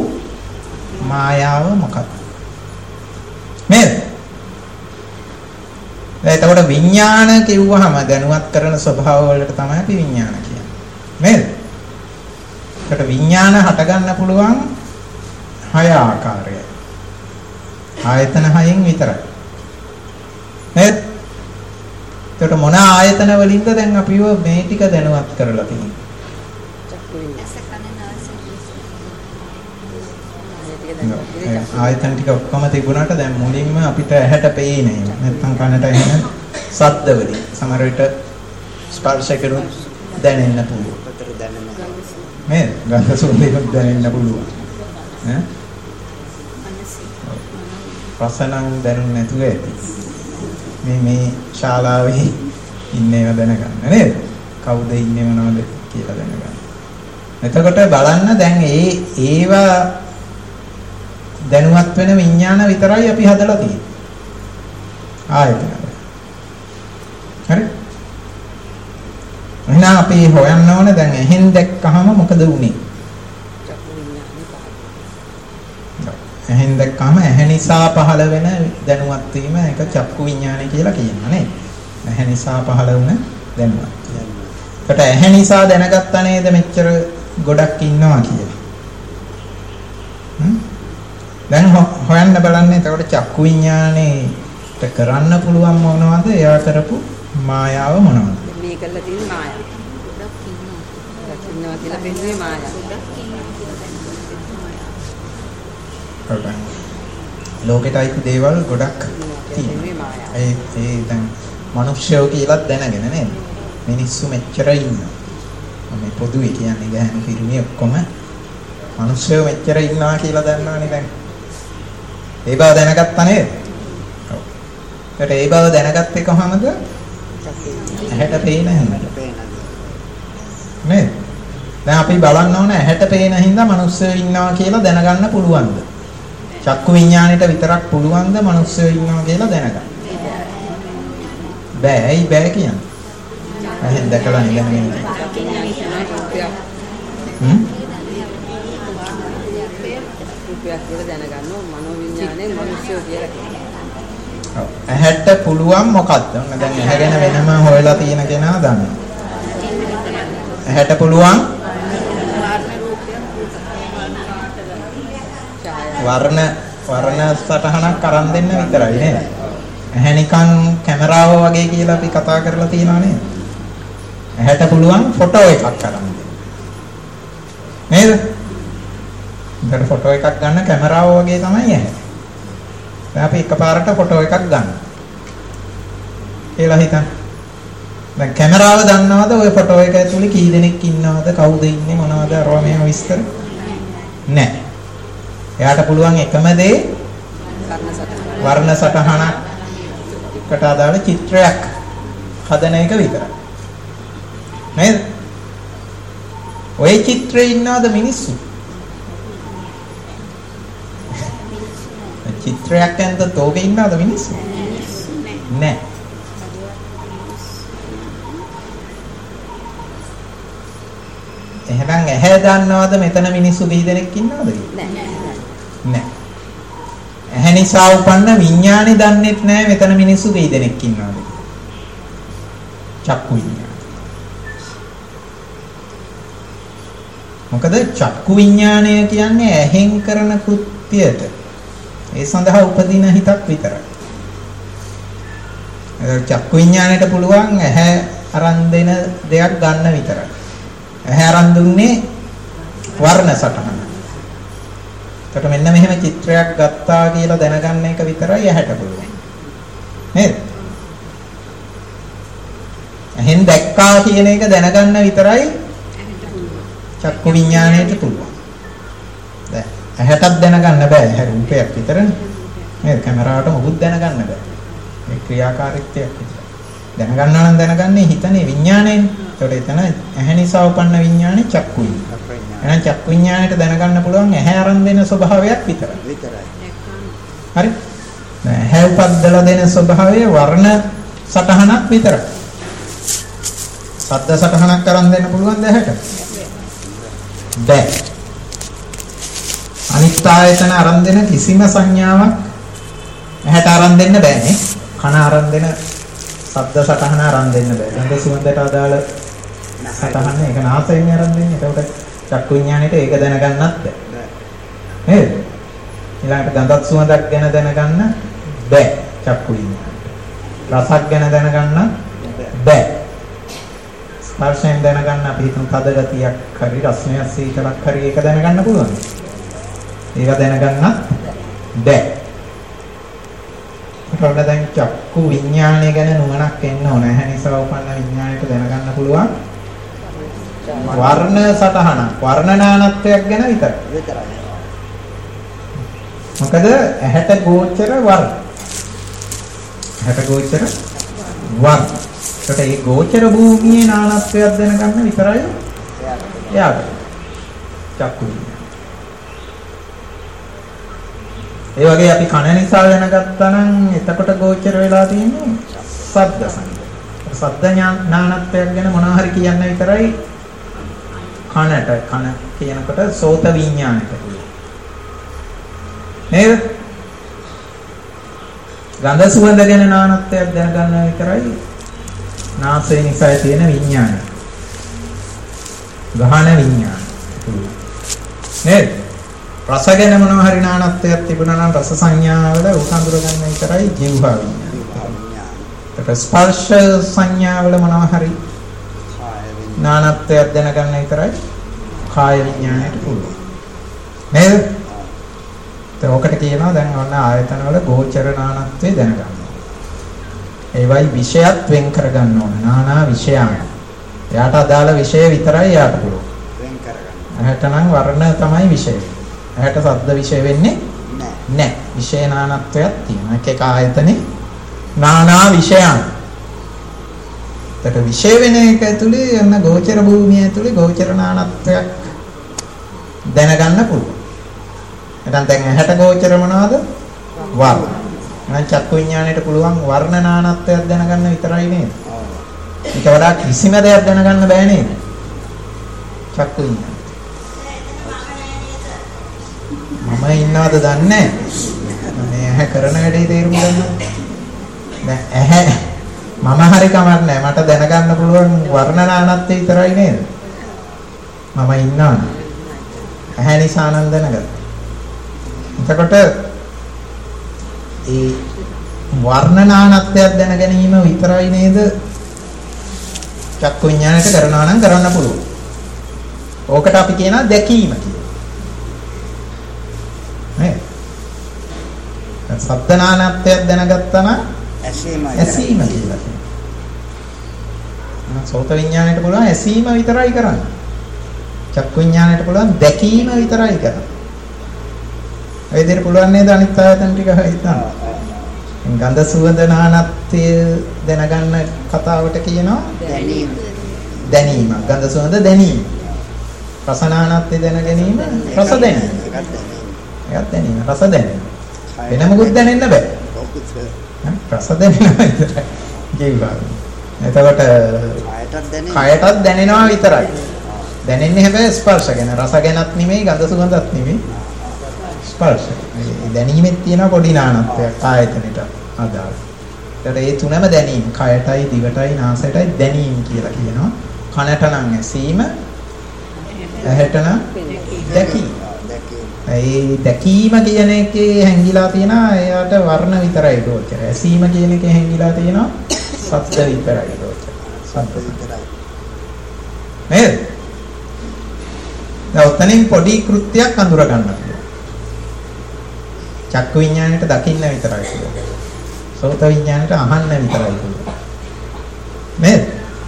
මායාව මොකක්ද? නේද? එතකොට විඥාන කිව්වහම දැනුවත් කරන ස්වභාව වලට තමයි අපි විඥාන කියන්නේ. නේද? ඒකට විඥාන හට ගන්න පුළුවන් හය ආකාරයයි. ආයතන හයෙන් විතරයි. නේද? ඒකට මොන ආයතන වලින්ද දැන් අපිව මේ ටික දැනුවත් කරලා තියෙන්නේ? ආයතන ටික ඔක්කොම තිබුණාට දැන් මුලින්ම අපිට ඇහැට පේන්නේ නැත්නම් කනට ඇහෙන ශබ්ද වලින් සමහර විට ස්පර්ශකරුත් දැනෙන්න පුළුවන්. නේද? ගන්ධ සුවඳ දැනෙන්න පුළුවන්. ඈ? රසණං දැනුන්නේ නැතුව ඇති. මේ මේ ශාලාවේ ඉන්නේව දැනගන්න නේද? කවුද ඉන්නේ මොනවද කියලා දැනගන්න. එතකොට බලන්න දැන් ඒ ඒවා දැනුවත් වෙන විඥාන විතරයි අපි හදලා තියෙන්නේ. ආයතන. හරි? එහෙනම් අපි හොයන්න ඕනේ දැන් එහෙන් දැක්කහම මොකද උනේ? චක්කු විඥානේ පහළ. එහෙන් දැක්කහම ඇහැ නිසා පහළ වෙන දැනුවත් වීම ඒක චක්කු විඥානේ කියලා කියනවා නේද? ඇහැ නිසා පහළ වුණ දැනුවත්. ඒකට ඇහැ නිසා දැනගත්තා නේද මෙච්චර ගොඩක් ඉන්නවා කියලා. හ්ම්? දැන් හොයන්න බලන්න එතකොට චක්කු විඥානේට කරන්න පුළුවන් මොනවද? එයා කරපු මායාව මොනවද? මේ කරලා තියෙන මායාව. ගොඩක් ඉන්නවා. ගොඩක් ඉන්නවා කියලා පෙන්වන්නේ මායාව. ගොඩක් ඉන්නවා කියලා පෙන්වන්නේ. ලෝකෙට අයිති දේවල් ගොඩක් තියෙනවා. ඒ ඒ දැන් මිනිස්සුયો කියලා දැනගෙන නේද? මිනිස්සු මෙච්චර ඉන්නවා. මේ පොදුවේ කියන්නේ ගැහණු පිරිමි ඔක්කොම මිනිස්සුયો මෙච්චර ඉන්නවා කියලා දන්නවනේ දැන්. ඒ බව දැනගත්තා නේද? ඔව්. ඒකට ඒ බව දැනගත්තේ කොහමද? ඇහැට පේන හින්දා. නේද? දැන් අපි බලන්න ඕන ඇහැට පේන හින්දා මිනිස්සුયો ඉන්නවා කියලා දැනගන්න පුළුවන්ද? චක්කු විඥාණයට විතරක් පුළුවන්ද මිනිස්සුયો ඉන්නවා කියලා දැනගන්න? බෑ. ඇයි බෑ කියන්නේ? ඇහෙන් දැකලා නිකන් හ්ම්? රූපයක් කියලා දැනගන්න මනෝ විඥානේ මිනිස්සු කියලා කියනවා. ඔව්. ඇහැට පුළුවන් මොකක්ද? ඔන්න දැන් ඇහැ ගැන වෙනම හොයලා තියෙන කෙනා දන්නවා. ඇහැට පුළුවන් වර්ණ වර්ණ සටහනක් අරන් දෙන්න විතරයි නේද? ඇහැ නිකන් කැමරාව වගේ කියලා අපි කතා කරලා තියෙනවා නේද? ඇහැට පුළුවන් ෆොටෝ එකක් අරන් දෙන්න. නේද? දැන් ෆොටෝ එකක් ගන්න කැමරාව වගේ තමයි ඇහැ. දැන් අපි එකපාරට ෆොටෝ එකක් ගන්න. කියලා හිතන්න. දැන් කැමරාව දන්නවද ඔය ෆොටෝ එක ඇතුලේ කී දෙනෙක් ඉන්නවද කවුද ඉන්නේ මොනවද අරවා මේව විස්තර? නැහැ. එයාට පුළුවන් එකම දේ වර්ණ සටහනකට අදාළ චිත්‍රයක් හදන එක විතරයි. නේද? ඔය චිත්‍රේ ඉන්නවද මිනිස්සු? චිත්‍රයක් ඇන්ද තෝගේ ඉන්නවද මිනිස්සු? නැහැ. එහෙනම් ඇහැ දන්නවද මෙතන මිනිස්සු කී දෙනෙක් ඉන්නවද කියලා? නැහැ. නැහැ. ඇහැ නිසා උපන්න විඥානේ දන්නෙත් නැහැ මෙතන මිනිස්සු කී දෙනෙක් ඉන්නවද කියලා. චක්කු විඥාන. මොකද චක්කු විඥානය කියන්නේ ඇහෙන් කරන කෘත්‍යයට ඒ සඳහා උපදින හිතක් විතරයි. ඒ චක්කු විඥාණයට පුළුවන් ඇහැ අරන් දෙන දෙයක් ගන්න විතරයි. ඇහැ අරන් දුන්නේ වර්ණ සටහන. ඒකට මෙන්න මෙහෙම චිත්‍රයක් ගත්තා කියලා දැනගන්න එක විතරයි ඇහැට පුළුවන්. නේද? ඇහෙන් දැක්කා කියන එක දැනගන්න විතරයි චක්කු විඥාණයට පුළුවන්. දැන් ඇහැටත් දැනගන්න බෑ. ඇහැ රූපයක් විතරනේ. නේද? කැමරාවට මොකුත් දැනගන්න බෑ. මේ ක්‍රියාකාරීත්වයක් විතරයි. දැනගන්නවා නම් දැනගන්නේ හිතනේ විඥාණයෙන්. ඒකට එතන ඇහැ නිසා උපන්න විඥානේ චක්කුයි. එහෙනම් චක්කු විඥාණයට දැනගන්න පුළුවන් ඇහැ අරන් දෙන ස්වභාවයක් විතරයි. විතරයි. හරි? දැන් ඇහැ උපද්දලා දෙන ස්වභාවය වර්ණ සටහනක් විතරයි. ශබ්ද සටහනක් අරන් දෙන්න පුළුවන් ද ඇහැට? බෑ. අනිත් ආයතන අරන් දෙන කිසිම සංඥාවක් ඇහැට අරන් දෙන්න බෑනේ. කන අරන් දෙන ශබ්ද සටහන අරන් දෙන්න බෑ. ගන්ධ සුවඳට අදාළ සටහන ඒක නාසයෙන් අරන් දෙන්නේ. ඒකට චක්කු විඥාණයට ඒක දැනගන්නත් බෑ. නේද? ඊළඟට ගන්ධත් සුවඳක් ගැන දැනගන්න බෑ චක්කු විඥාණයට. රසක් ගැන දැනගන්න බෑ. ස්පර්ශයෙන් දැනගන්න අපි හිතමු තද ගතියක් හරි රසණයක් සීතලක් හරි ඒක දැනගන්න පුළුවන්. ඒක දැනගන්නත් බෑ. ඒකට දැන් චක්කු විඥානය ගැන නුවණක් එන්න ඕන. නැහැ නිසා උපන්න විඥාණයට දැනගන්න පුළුවන් වර්ණ සටහනක් වර්ණ නානත්වයක් ගැන විතරයි. මොකද ඇහැට ගෝචර වර්ණ. ඇහැට ගෝචර වර්ණ. ඒකට මේ ගෝචර භූමියේ නානත්වයක් දැනගන්න විතරයි එයාට චක්කු විඥානය. ඒ වගේ අපි කන නිසා දැනගත්තා නම් එතකොට ගෝචර වෙලා තියෙන්නේ ශබ්ද සංඥා. ශබ්ද ඥානත්වයක් ගැන මොනවා හරි කියන්න විතරයි කනට කන කියනකොට සෝත විඥානයට නේද? ගන්ධ සුවඳ ගැන නානත්වයක් දැනගන්න විතරයි නාසය නිසා තියෙන විඥානය. ගහන විඥානය. නේද? රස ගැන මොනවා හරි නානත්වයක් තිබුණා නම් රස සංඥාවල උකඳුර ගන්න විතරයි ජීවහා විඥානය. ඒක ස්පර්ශ සංඥාවල මොනවා හරි නානත්වයක් දැනගන්න විතරයි කාය විඥාණයට පුළුවන්. නේද? ඒකට කියනවා දැන් ඔන්න ආයතන වල ගෝචර නානත්වය දැනගන්න. ඒවයි විෂයත් වෙන් කරගන්න ඕන. නානා විෂයයන්. එයාට අදාළ විෂය විතරයි යාට පුළුවන්. වෙන් කරගන්න. ඇහැට නම් වර්ණ තමයි විෂය. ඇහැට ශබ්ද විෂය වෙන්නේ නැහැ. විෂය නානත්වයක් තියෙනවා. එක එක ආයතනේ නානා විෂයන්. ඒකට විෂය වෙන එක ඇතුලේ යන ගෝචර භූමිය ඇතුලේ ගෝචර නානත්වයක් දැනගන්න පුළුවන්. නැත්නම් දැන් ඇහැට ගෝචර මොනවද? වර්ණ. එහෙනම් චක්කු විඥාණයට පුළුවන් වර්ණ නානත්වයක් දැනගන්න විතරයි නේද? ඊට වඩා කිසිම දෙයක් දැනගන්න බෑ නේද? චක්කු විඥාණය. මම ඉන්නවද දන්නේ නැහැ. මේ ඇහැ කරන වැඩේ තේරුම් ගන්න. දැන් ඇහැ මම හරි කමක් නැහැ. මට දැනගන්න පුළුවන් වර්ණ නානත්වය විතරයි නේද? මම ඉන්නවා. ඇහැ නිසා නම් දැනගත්තා. එතකොට ඒ වර්ණ නානත්වයක් දැන ගැනීම විතරයි නේද චක්කු විඥාණයට කරනවා නම් කරන්න පුළුවන්. ඕකට අපි කියනවා දැකීම කියලා. නේ? සබ්ද නානත්වයක් දැනගත්තා නම් ඇසීම ඇසීම කියලා කියනවා. සෝත විඥාණයට පුළුවන් ඇසීම විතරයි කරන්න. චක්කු විඥාණයට පුළුවන් දැකීම විතරයි කරන්න. ඒ විදිහට පුළුවන් නේද අනිත් ආයතන ටික හිතන්න. ගන්ධ සුවඳ නානත්වය දැනගන්න කතාවට කියනවා දැනීම. දැනීම. ගන්ධ සුවඳ දැනීම. රස නානත්වය දැන ගැනීම රස දැනීම. ඒකත් දැනීම. රස දැනීම. වෙන මොකුත් දැනෙන්න බෑ. රස දැනෙනවා විතරයි. කියනවා. එතකොට කයටත් දැනෙනවා විතරයි. දැනෙන්නේ හැබැයි ස්පර්ශ ගැන. රස ගැනත් නෙමෙයි ගන්ධ සුවඳත් නෙමෙයි. ස්පර්ශ. දැනීමෙත් තියෙන පොඩි නානත්වයක් ආයතනෙට අදාළ. ඒකට ඒ තුනම දැනීම. කයටයි, දිවටයි, නාසයටයි දැනීම කියලා කියනවා. කනට නම් ඇසීම, ඇහැට නම් දැකීම. ඒ දැකීම කියන එකේ හැංගිලා තියෙනවා එයාට වර්ණ විතරයි ගෝචර. ඇසීම කියන එකේ හැංගිලා තියෙනවා ශබ්ද විතරයි ගෝචර. ශබ්ද විතරයි. නේද? දැන් උතනින් පොඩි කෘත්‍යයක් අඳුර ගන්න පුළුවන්. චක්කු විඥාණයට දකින්න විතරයි පුළුවන්. සෝත විඥාණයට අහන්න විතරයි පුළුවන්. නේද?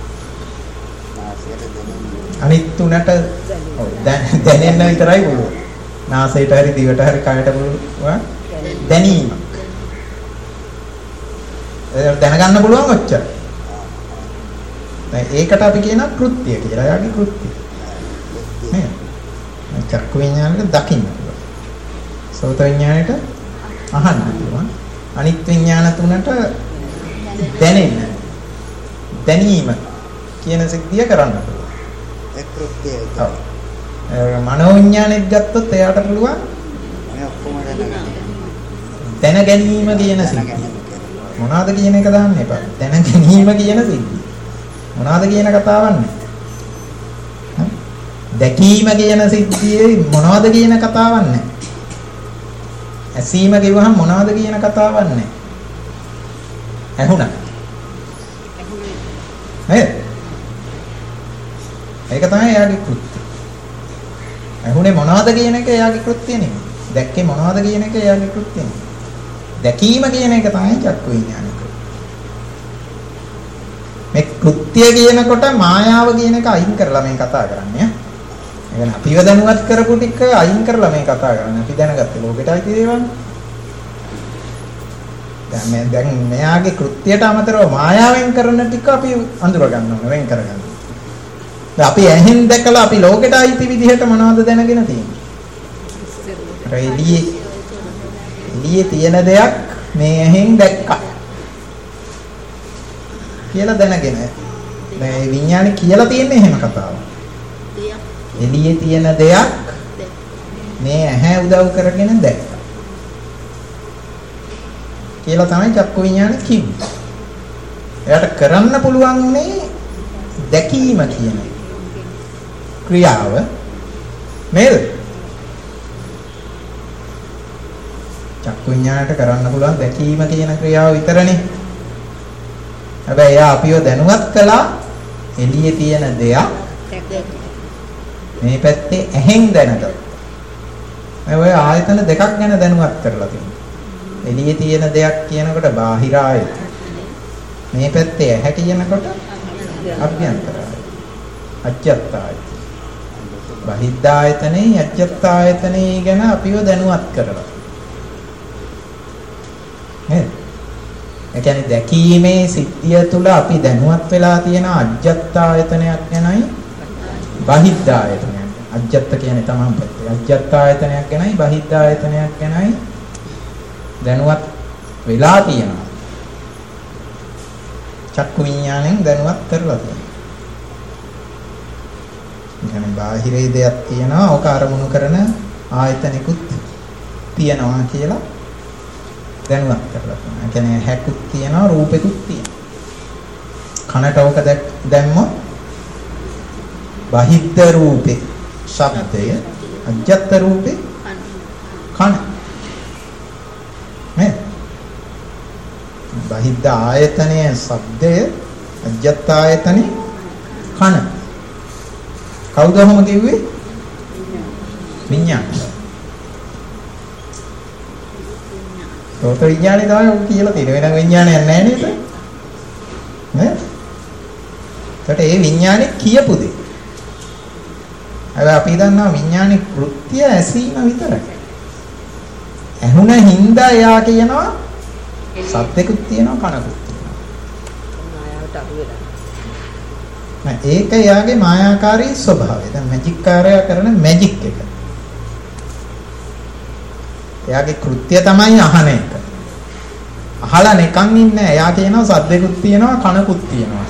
අනිත් තුනට දැනෙන්න විතරයි පුළුවන්. නාසයට හරි දිවට හරි කයට පුළුවන් දැනීම. ඒක දැනගන්න පුළුවන් ඔච්චර. දැන් ඒකට අපි කියනවා කෘත්‍ය කියලා. එයාගේ කෘත්‍ය. නේද? චක්කු විඥාණයට දකින්න පුළුවන්. සෝත විඥාණයට අහන්න පුළුවන්. අනිත් විඥාන තුනට දැනෙන්න. දැනීම කියන සිද්ධිය කරන්න පුළුවන්. ඒ කෘත්‍යය. ඔව්. මනෝ විඥානෙත් ගත්තොත් එයාට පුළුවන් මේ ඔක්කොම දැනගන්න. දැන ගැනීම කියන සිද්ධිය. මොනවාද කියන එක දාන්න එපා. දැන ගැනීම කියන සිද්ධිය. මොනවාද කියන කතාවක් නෑ. දැකීම කියන සිද්ධියේ මොනවද කියන කතාවක් නෑ. ඇසීම කිව්වහම මොනවද කියන කතාවක් නෑ. ඇහුණා. නේද? ඒක තමයි එයාගේ කෘත්‍ය. ඇහුනේ මොනවද කියන එක එයාගේ කෘත්‍ය නෙමෙයි. දැක්කේ මොනවද කියන එක එයාගේ කෘත්‍ය නෙමෙයි. දැකීම කියන එක තමයි චක්කු විඥානය. මේ කෘත්‍ය කියනකොට මායාව කියන එක අයින් කරලා මේ කතා කරන්නේ. ඒ කියන්නේ අපිව දැනුවත් කරපු ටික අයින් කරලා මේ කතා කරන්නේ. අපි දැනගත්තේ ලෝකෙට අයිති දේවල්. දැන් මේ දැන් මෙයාගේ කෘත්‍යයට අමතරව මායාවෙන් කරන ටික අපි අඳුර ගන්න ඕනේ, වෙන් කර ගන්න. දැන් අපි ඇහෙන් දැකලා අපි ලෝකෙට අයිති විදිහට මොනවද දැනගෙන තියෙන්නේ? එළියේ එළියේ තියෙන දෙයක් මේ ඇහෙන් දැක්කා කියලා දැනගෙන මේ විඥානේ කියලා තියෙන්නේ එහෙම කතාවක්. එළියේ තියෙන දෙයක් මේ ඇහැ උදව් කරගෙන දැක්කා කියලා තමයි චක්කු විඥානේ කිව්වේ. එයාට කරන්න පුළුවන් මේ දැකීම කියන ක්‍රියාව නේද? චක්කු විඥාණයට කරන්න පුළුවන් දැකීම කියන ක්‍රියාව විතරනේ. හැබැයි එයා අපිව දැනුවත් කළා එළියේ තියෙන දෙයක් මේ පැත්තේ ඇහෙන් දැනගත්තා. මේ ඔය ආයතන දෙකක් ගැන දැනුවත් කරලා තියෙනවා. එළියේ තියෙන දෙයක් කියනකොට බාහිර ආයතන. මේ පැත්තේ ඇහැ කියනකොට අභ්‍යන්තර ආයතන. අජ්ජත් ආයතන. බහිද්ධ ආයතනේ අජ්ජත් ආයතනේ ගැන අපිව දැනුවත් කරලා. නේද? ඒ කියන්නේ දැකීමේ සිද්ධිය තුළ අපි දැනුවත් වෙලා තියෙන අජ්ජත් ආයතනයක් ගැනයි බහිද්ධ ආයතනයක්. අජ්ජත් කියන්නේ තමන් පැත්තේ. අජ්ජත් ආයතනයක් ගැනයි බහිද්ධ ආයතනයක් ගැනයි දැනුවත් වෙලා තියෙනවා. චක්කු විඥාණයෙන් දැනුවත් කරලා තියෙනවා. يعني බාහිරේ දෙයක් තියෙනවා, ඕක අරමුණු කරන ආයතනිකුත් තියෙනවා කියලා දැනුවත් කරලා තියෙනවා. ඒ කියන්නේ හැකුත් තියෙනවා, රූපෙකුත් තියෙනවා. කනට ඕක දැම්මොත් බහිද්ධ රූපේ ශබ්දය, අජ්ජත් රූපේ කන. නේ? බහිද්ධ ආයතනයේ ශබ්දය, අජ්ජත් ආයතනේ කන. කවුද ඔහොම කිව්වේ? විඥාන. සෝත විඥානේ තමයි ඔක කියලා තියෙන්නේ. වෙන විඥානයක් නැහැ නේද? නේ? ඒකට ඒ විඥානේ කියපු දේ. හැබැයි අපි දන්නවා විඥානේ කෘත්‍ය ඇසීම විතරයි. ඇහුණ හින්දා එයා කියනවා සත්‍යකුත් තියෙනවා කනකුත් තියෙනවා. මායාවට අහු වෙලා. නෑ ඒක එයාගේ මායාකාරී ස්වභාවය. දැන් මැජික් කාර්යය කරන මැජික් එක. එයාගේ කෘත්‍ය තමයි අහන එක. අහලා නිකන් ඉන්නේ. එයා කියනවා සද්දෙකුත් තියෙනවා කනකුත් තියෙනවා.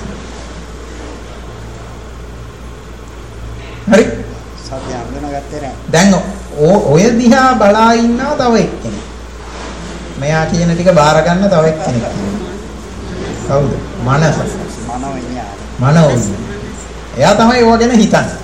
හරි? සද්ද අඳුනගත්තේ නැහැ. දැන් ඔය දිහා බලා ඉන්නවා තව එක්කෙනෙක්. මෙයා කියන ටික බාර ගන්න තව එක්කෙනෙක්. කවුද? මනස. මනෝ විඥාන. මනෝ. එයා තමයි ඒව ගැන හිතන්නේ.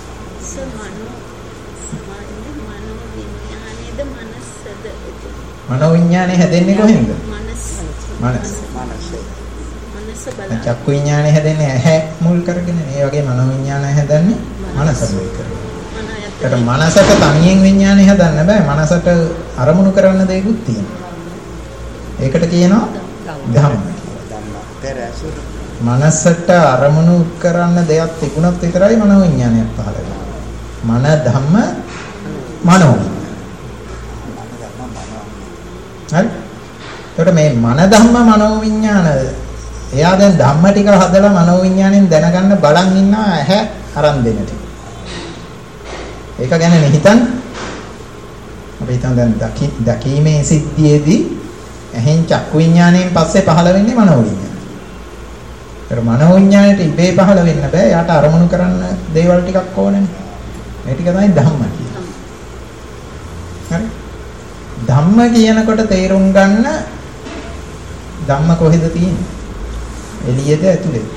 මනෝ විඥානේ හැදෙන්නේ කොහෙන්ද? මනස. මනස. මනස බලන්න. චක්කු විඥානේ හැදෙන්නේ ඇහැ මුල් කරගෙන. ඒ වගේ මනෝ විඥානය හැදන්නේ මනස මුල් කරගෙන. ඒකට මනසට තනියෙන් විඥානේ හදන්න බෑ. මනසට අරමුණු කරන්න දෙයක්ත් තියෙනවා. ඒකට කියනවා ධම්ම කියලා. මනසට අරමුණු කරන්න දෙයක් තිබුණොත් විතරයි මනෝ විඥානයක් පහළ වෙන්නේ. මන ධම්ම මනෝ. හරි? ඒකට මේ මන ධම්ම මනෝ විඥාන එයා දැන් ධම්ම ටික හදලා මනෝ විඥාණයෙන් දැනගන්න බලන් ඉන්නවා ඇහැ අරන් දෙන ටික. ඒක ගැන නේ හිතන්නේ. අපි හිතන දැන් දකීමේ සිද්ධියේදී ඇහෙන් චක්කු විඥාණයෙන් පස්සේ පහළ වෙන්නේ මනෝ විඥාන. ඒතර මනෝ විඥාණයට ඉබේ පහළ වෙන්න බෑ. යාට අරමුණු කරන්න දේවල් ටිකක් ඕනේ. මේ ටික තමයි ධම්ම කියන්නේ. හරි? ධම්ම කියනකොට තේරුම් ගන්න ධම්ම කොහෙද තියෙන්නේ? එළියේද ඇතුලේ?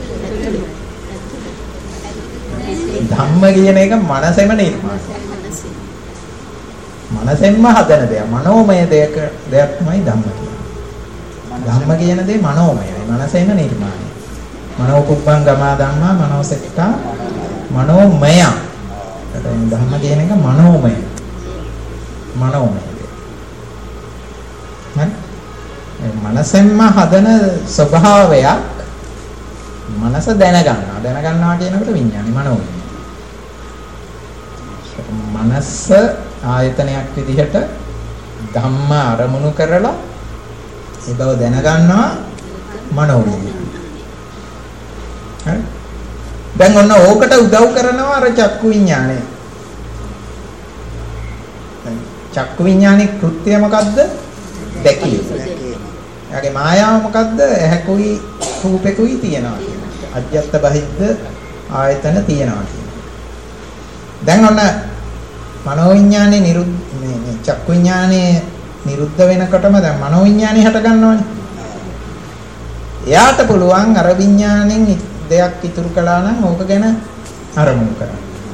ධම්ම කියන එක මනසෙම නිර්මාණය. මනසෙන්ම හදන දෙයක්. මනෝමය දෙයක් දෙයක් තමයි ධම්ම කියන්නේ. ධම්ම කියන දේ මනෝමයයි. මනසෙම නිර්මාණය. මනෝකුප්පං ගමා ධම්මා මනෝසෙට්ටා මනෝමය. එතන ධම්ම කියන එක මනෝමය. මනෝමය. හරි? මනසෙන්ම හදන ස්වභාවයක් මනස දැනගන්නවා. දැනගන්නවා කියනකොට විඥානි මනෝමය. මනස ආයතනයක් විදිහට ධම්ම අරමුණු කරලා ඒ බව දැනගන්නවා මනෝමය. හරි? දැන් ඔන්න ඕකට උදව් කරනවා අර චක්කු විඥානය. චක්කු විඥානේ කෘත්‍යය මොකද්ද? දැකීම. එයාගේ මායාව මොකද්ද? ඇහැකුයි රූපෙකුයි තියනවා කියන එක. අජ්ජත් බහිද්ද ආයතන තියනවා කියන එක. දැන් ඔන්න මනෝ විඥානේ නිරුද්ධ මේ මේ චක්කු විඥානේ නිරුද්ධ වෙනකොටම දැන් මනෝ විඥානේ හට ගන්නවනේ. එයාට පුළුවන් අර විඥාණයෙන් දෙයක් ඉතුරු කළා නම් ඕක ගැන අරමුණු කරන්න.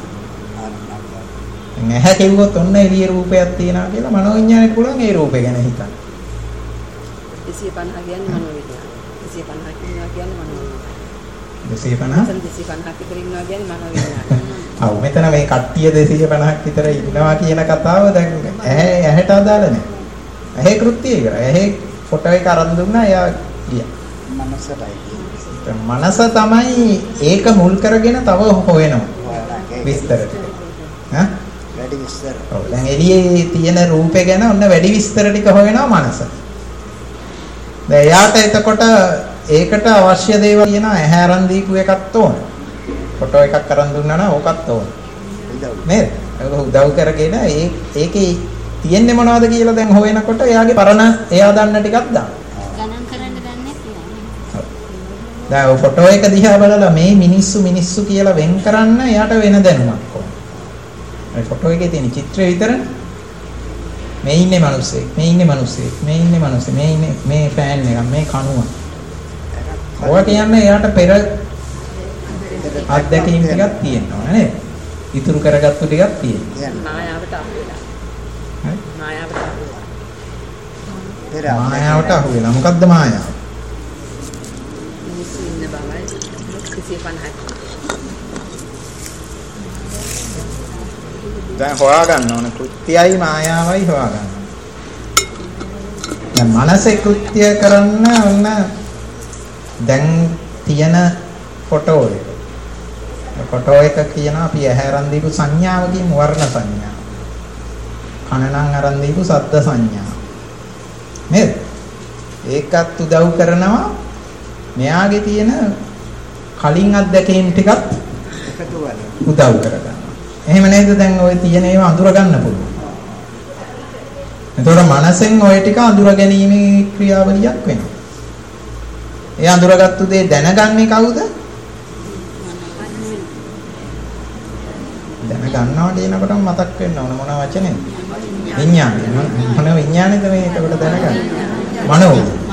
නැහැ කිව්වොත් ඔන්න එළිය රූපයක් තියෙනවා කියලා මනෝ විඥාණයට පුළුවන් ඒ රූපේ ගැන හිතන්න. දෙසිය පනහ කියන්නේ මනෝ විඥාන. දෙසිය පනහ කියනවා කියන්නේ මනෝ විඥාන. දෙසිය පනහ? දෙසිය පනහ විතර ඉන්නවා කියන්නේ මනෝ විඥාන. ආ මෙතන මේ කට්ටිය දෙසිය පනහක් විතර ඉන්නවා කියන කතාව දැන් ඇහැ ඇහැට අදාළ නැහැ. ඇහි කෘත්‍යය ඉවරයි. ඇහි ෆොටෝ එක අරන් දුන්නා එයා ගියා. මනසටයි. මනස තමයි ඒක මුල් කරගෙන තව හොයනවා. විස්තර ටික. හා? වැඩි විස්තර. ඔව් දැන් එළියේ තියෙන රූපේ ගැන ඔන්න වැඩි විස්තර ටික හොයනවා මනස. දැන් එයාට එතකොට ඒකට අවශ්‍ය දේවල් කියනවා ඇහැ අරන් දීපු එකක් ඕන. ෆොටෝ එකක් අරන් දුන්නා නම් ඕකත් ඕන. නේද? ඒක උදව් කරගෙන ඒ ඒකේ තියෙන්නේ මොනවද කියලා දැන් හොයනකොට එයාගේ පරණ එයා දන්න ටිකක් දාන්න. ගණන් කරන්න දන්නේ නැහැ. දැන් ඔය ෆොටෝ එක දිහා බලලා මේ මිනිස්සු මිනිස්සු කියලා වෙන් කරන්න එයාට වෙන දැනුමක් ඕන. ඒ ෆොටෝ එකේ තියෙන චිත්‍රය විතරනේ. මේ ඉන්නේ මිනිස්සෙක්, මේ ඉන්නේ මිනිස්සෙක්, මේ ඉන්නේ මිනිස්සෙක්, මේ ඉන්නේ මේ ෆෑන් එක, මේ කණුව. ඔය කියන්නේ එයාට පෙර අත්දැකීම් ටිකක් තියෙනවා නේද? ඉතුරු කරගත්තු ටිකක් තියෙනවා. මායාවට අහු වෙලා. හරි? මායාවට අහු වෙලා. පෙර මායාවට අහු වෙලා. මොකද්ද මායාව? මිනිස්සු ඉන්න බවයි දෙසිය පනහක්. දැන් හොයාගන්න ඕන කෘත්‍යයයි මායාවයි හොයාගන්න. දැන් මනසේ කෘත්‍ය කරන්න ඔන්න දැන් තියෙන ෆොටෝ එක. ෆොටෝ එක කියන අපි ඇහැ අරන් දීපු සංඥාව කියමු වර්ණ සංඥාව. කනනම් අරන් දීපු ශබ්ද සංඥාව. නේද? ඒකත් උදව් කරනවා මෙයාගේ තියෙන කලින් අත්දැකීම් ටිකත් එකතු වෙලා උදව් කරගන්නවා. එහෙම නේද? දැන් ওই තියෙන ඒවා අඳුර ගන්න පුළුවන්. එතකොට මනසෙන් ওই ටික අඳුර ගැනීමේ ක්‍රියාවලියක් වෙනවා. ඒ අඳුරගත්තු දේ දැනගන්නේ කවුද? දැනගන්නවා කියනකොටම මතක් වෙන්න ඕන මොන වචනේද? විඥානය. මොන විඥානේද මේ එතකොට දැනගන්නේ? මනෝ.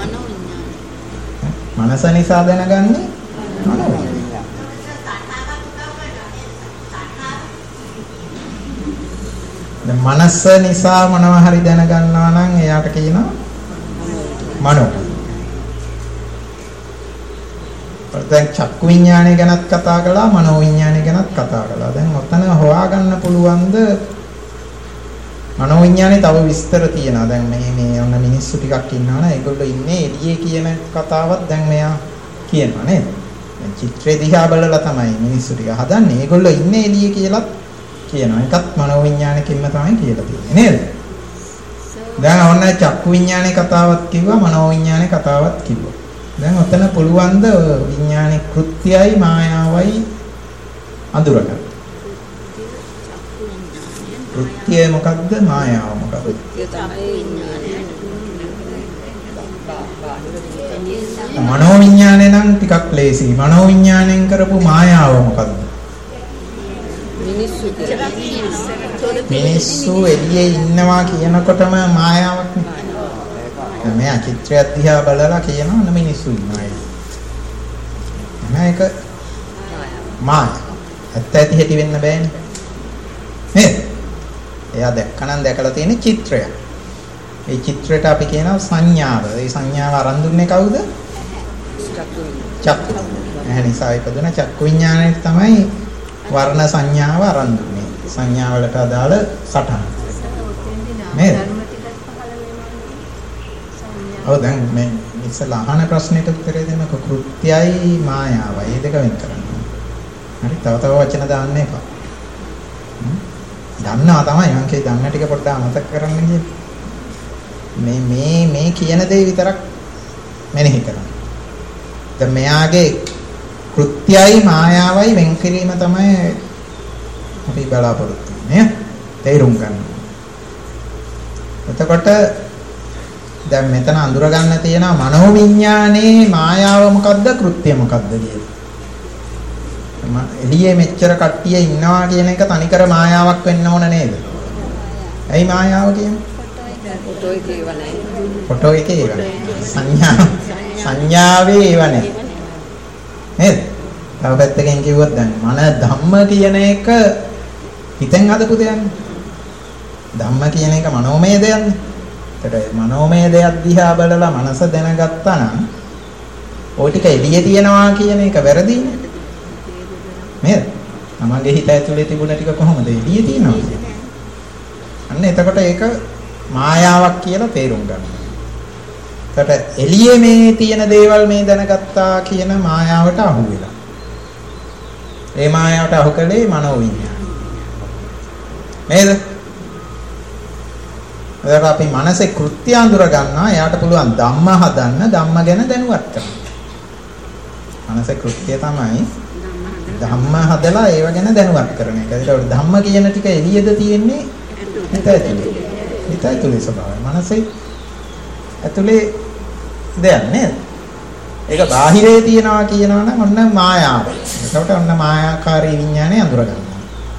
මනස නිසා දැනගන්නේ මනෝ. දැන් මනස නිසා මොනවා හරි දැනගන්නවා නම් එයාට කියනවා මනෝ. දැන් චක්කු විඥානය ගැනත් කතා කළා මනෝ විඥානය ගැනත් කතා කළා. දැන් ඔතන හොයාගන්න පුළුවන්ද මනෝ විඥානේ තව විස්තර තියෙනවා. දැන් මේ මේ ඔන්න මිනිස්සු ටිකක් ඉන්නවනේ ඒගොල්ලෝ ඉන්නේ එළියේ කියන කතාවක් දැන් මෙයා කියනවා නේද? දැන් චිත්‍රය දිහා බලලා තමයි මිනිස්සු ටික හදන්නේ. ඒගොල්ලෝ ඉන්නේ එළියේ කියලා කියනවා. ඒකත් මනෝ විඥානකින්ම තමයි කියලා තියෙන්නේ නේද? දැන් ඔන්න චක්කු විඥානේ කතාවක් කිව්වා මනෝ විඥානේ කතාවක් කිව්වා. දැන් ඔතන පුළුවන් ද විඥානේ කෘත්‍යයයි මායාවයි අඳුරගන්න. කෘත්‍යය මොකද්ද මායාව මොකද්ද? ඒ තමයි මනෝ විඥානේ නම් ටිකක් ලේසි. මනෝ විඥාණයෙන් කරපු මායාව මොකද්ද? මිනිස්සු මිනිස්සු එළියේ ඉන්නවා කියනකොටම මායාවක් නේ. දැන් මෙයා චිත්‍රයක් දිහා බලලා කියනවා මිනිස්සු ඉන්නවා. මේක මාය. ඇත්ත ඇති හැටි වෙන්න බෑනේ. නේද? එයා දැක්කනම් දැකලා තියෙන චිත්‍රයක්. ඒ චිත්‍රයට අපි කියනවා සංඥාව. ඒ සංඥාව අරන් දුන්නේ කවුද? චක්කු. එහෙනම් නිසා ඉපදුන චක්කු විඥාණයට තමයි වර්ණ සංඥාව අරන් දුන්නේ. සංඥාවලට අදාළ සටහන. නේද? ඔව් දැන් මේ ඉස්සලා අහන ප්‍රශ්නෙට උත්තරේ දෙන්නකො කෘත්‍යයි මායාවයි. මේ දෙක වෙන් කරන්න. හරි තව තව වචන දාන්න එපා. දන්නවා තමයි මම කිය දන්න ටික පොඩ්ඩක් අමතක කරන්න කියන්නේ. මේ මේ මේ කියන දේ විතරක් මෙනෙහි කරන්න. දැන් මෙයාගේ කෘත්‍යයි මායාවයි වෙන් කිරීම තමයි අපි බලාපොරොත්තු වෙන්නේ. තේරුම් ගන්න. එතකොට දැන් මෙතන අඳුර ගන්න තියෙනවා මනෝවිඤ්ඤාණේ මායාව මොකද්ද කෘත්‍ය මොකද්ද කියලා. එළියේ මෙච්චර කට්ටිය ඉන්නවා කියන එක තනිකර මායාවක් වෙන්න ඕන නේද? ඇයි මායාව කියන්නේ? ෆොටෝ එකේ ඒව නැහැ. ෆොටෝ එකේ ඒව නැහැ. සංඥා සංඥාවේ ඒව නැහැ. නේද? තව පැත්තකින් කිව්වොත් දැන් මන ධම්ම කියන එක හිතෙන් හදපු දෙයක්නේ. ධම්ම කියන එක මනෝමය දෙයක්නේ. ඒතර මනෝමය දෙයක් දිහා බලලා මනස දැනගත්තා නම් ওই ටික එළියේ තියනවා කියන එක වැරදිනේ. නේද? තමන්ගේ හිත ඇතුලේ තිබුණ ටික කොහොමද එළියේ තියනවා? අන්න එතකොට ඒක මායාවක් කියලා තේරුම් ගන්න. එතකොට එළියේ මේ තියෙන දේවල් මේ දැනගත්තා කියන මායාවට අහු වෙලා. ඒ මායාවට අහු කළේ මනෝවිඤ්ඤාණය. නේද? එතකොට අපි මනසේ කෘත්‍ය අඳුර ගන්නවා. එයාට පුළුවන් ධම්ම හදන්න, ධම්ම ගැන දැනුවත් කරන්න. මනසේ කෘත්‍ය තමයි ධම්ම හදලා ඒව ගැන දැනුවත් කරන එක. ඒකට ධම්ම කියන ටික එළියද තියෙන්නේ හිත ඇතුලේ. හිත ඇතුලේ ස්වභාවය. මනසේ ඇතුලේ දෙයක් නේද? ඒක බාහිරේ තියනවා කියනවා නම් ඔන්න මායාව. ඒකට ඔන්න මායාකාරී විඥානය අඳුර ගන්නවා.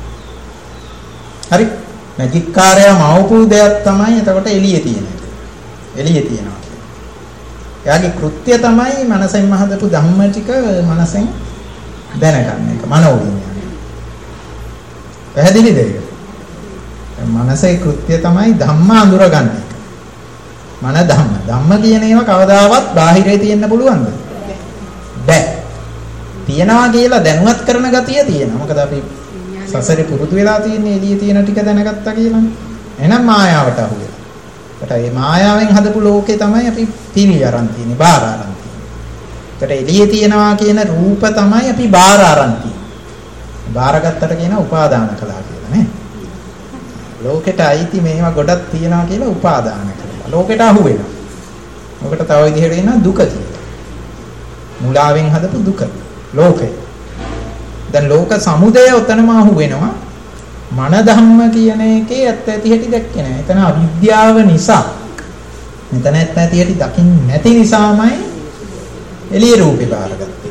හරි? මැජික් කාර්යය මවපු දෙයක් තමයි එතකොට එළියේ තියෙන එක. එළියේ තියනවා. එයාගේ කෘත්‍ය තමයි මනසෙන් හදපු ධම්ම ටික මනසෙන් දැනගන්න එක මනෝවිඤ්ඤාණය. පැහැදිලිද ඒක? මනසේ කෘත්‍ය තමයි ධම්ම අඳුර ගන්න එක. මන ධම්ම. ධම්ම කියන ඒවා කවදාවත් බාහිරේ තියෙන්න පුළුවන්ද? බෑ. තියනවා කියලා දැනුවත් කරන ගතිය තියෙනවා. මොකද අපි සසරේ පුරුදු වෙලා තියෙන්නේ එළියේ තියෙන ටික දැනගත්තා කියලානේ. එහෙනම් මායාවට අහු වෙලා. ඒකට මේ මායාවෙන් හදපු ලෝකේ තමයි අපි පිළි අරන් තියෙන්නේ, බාර අරන් තියෙන්නේ. ඒකට එළියේ තියනවා කියන රූප තමයි අපි බාර අරන් තියෙන්නේ. බාරගත්තට කියන උපාදාන කළා කියලා නේ. ලෝකෙට අයිති මේවා ගොඩක් තියනවා කියලා උපාදාන කළා. ලෝකෙට අහු වෙනවා. ඔකට තව විදිහට එනවා දුක කියලා. මුලාවෙන් හදපු දුක. ලෝකේ. දැන් ලෝක සමුදය උතනම අහු වෙනවා. මන ධම්ම කියන එකේ ඇත්ත ඇති හැටි දැක්කේ නැහැ. එතන අවිද්‍යාව නිසා. මෙතන ඇත්ත ඇති හැටි දකින්නේ නැති නිසාමයි එළිය රූපේ බාරගත්තේ.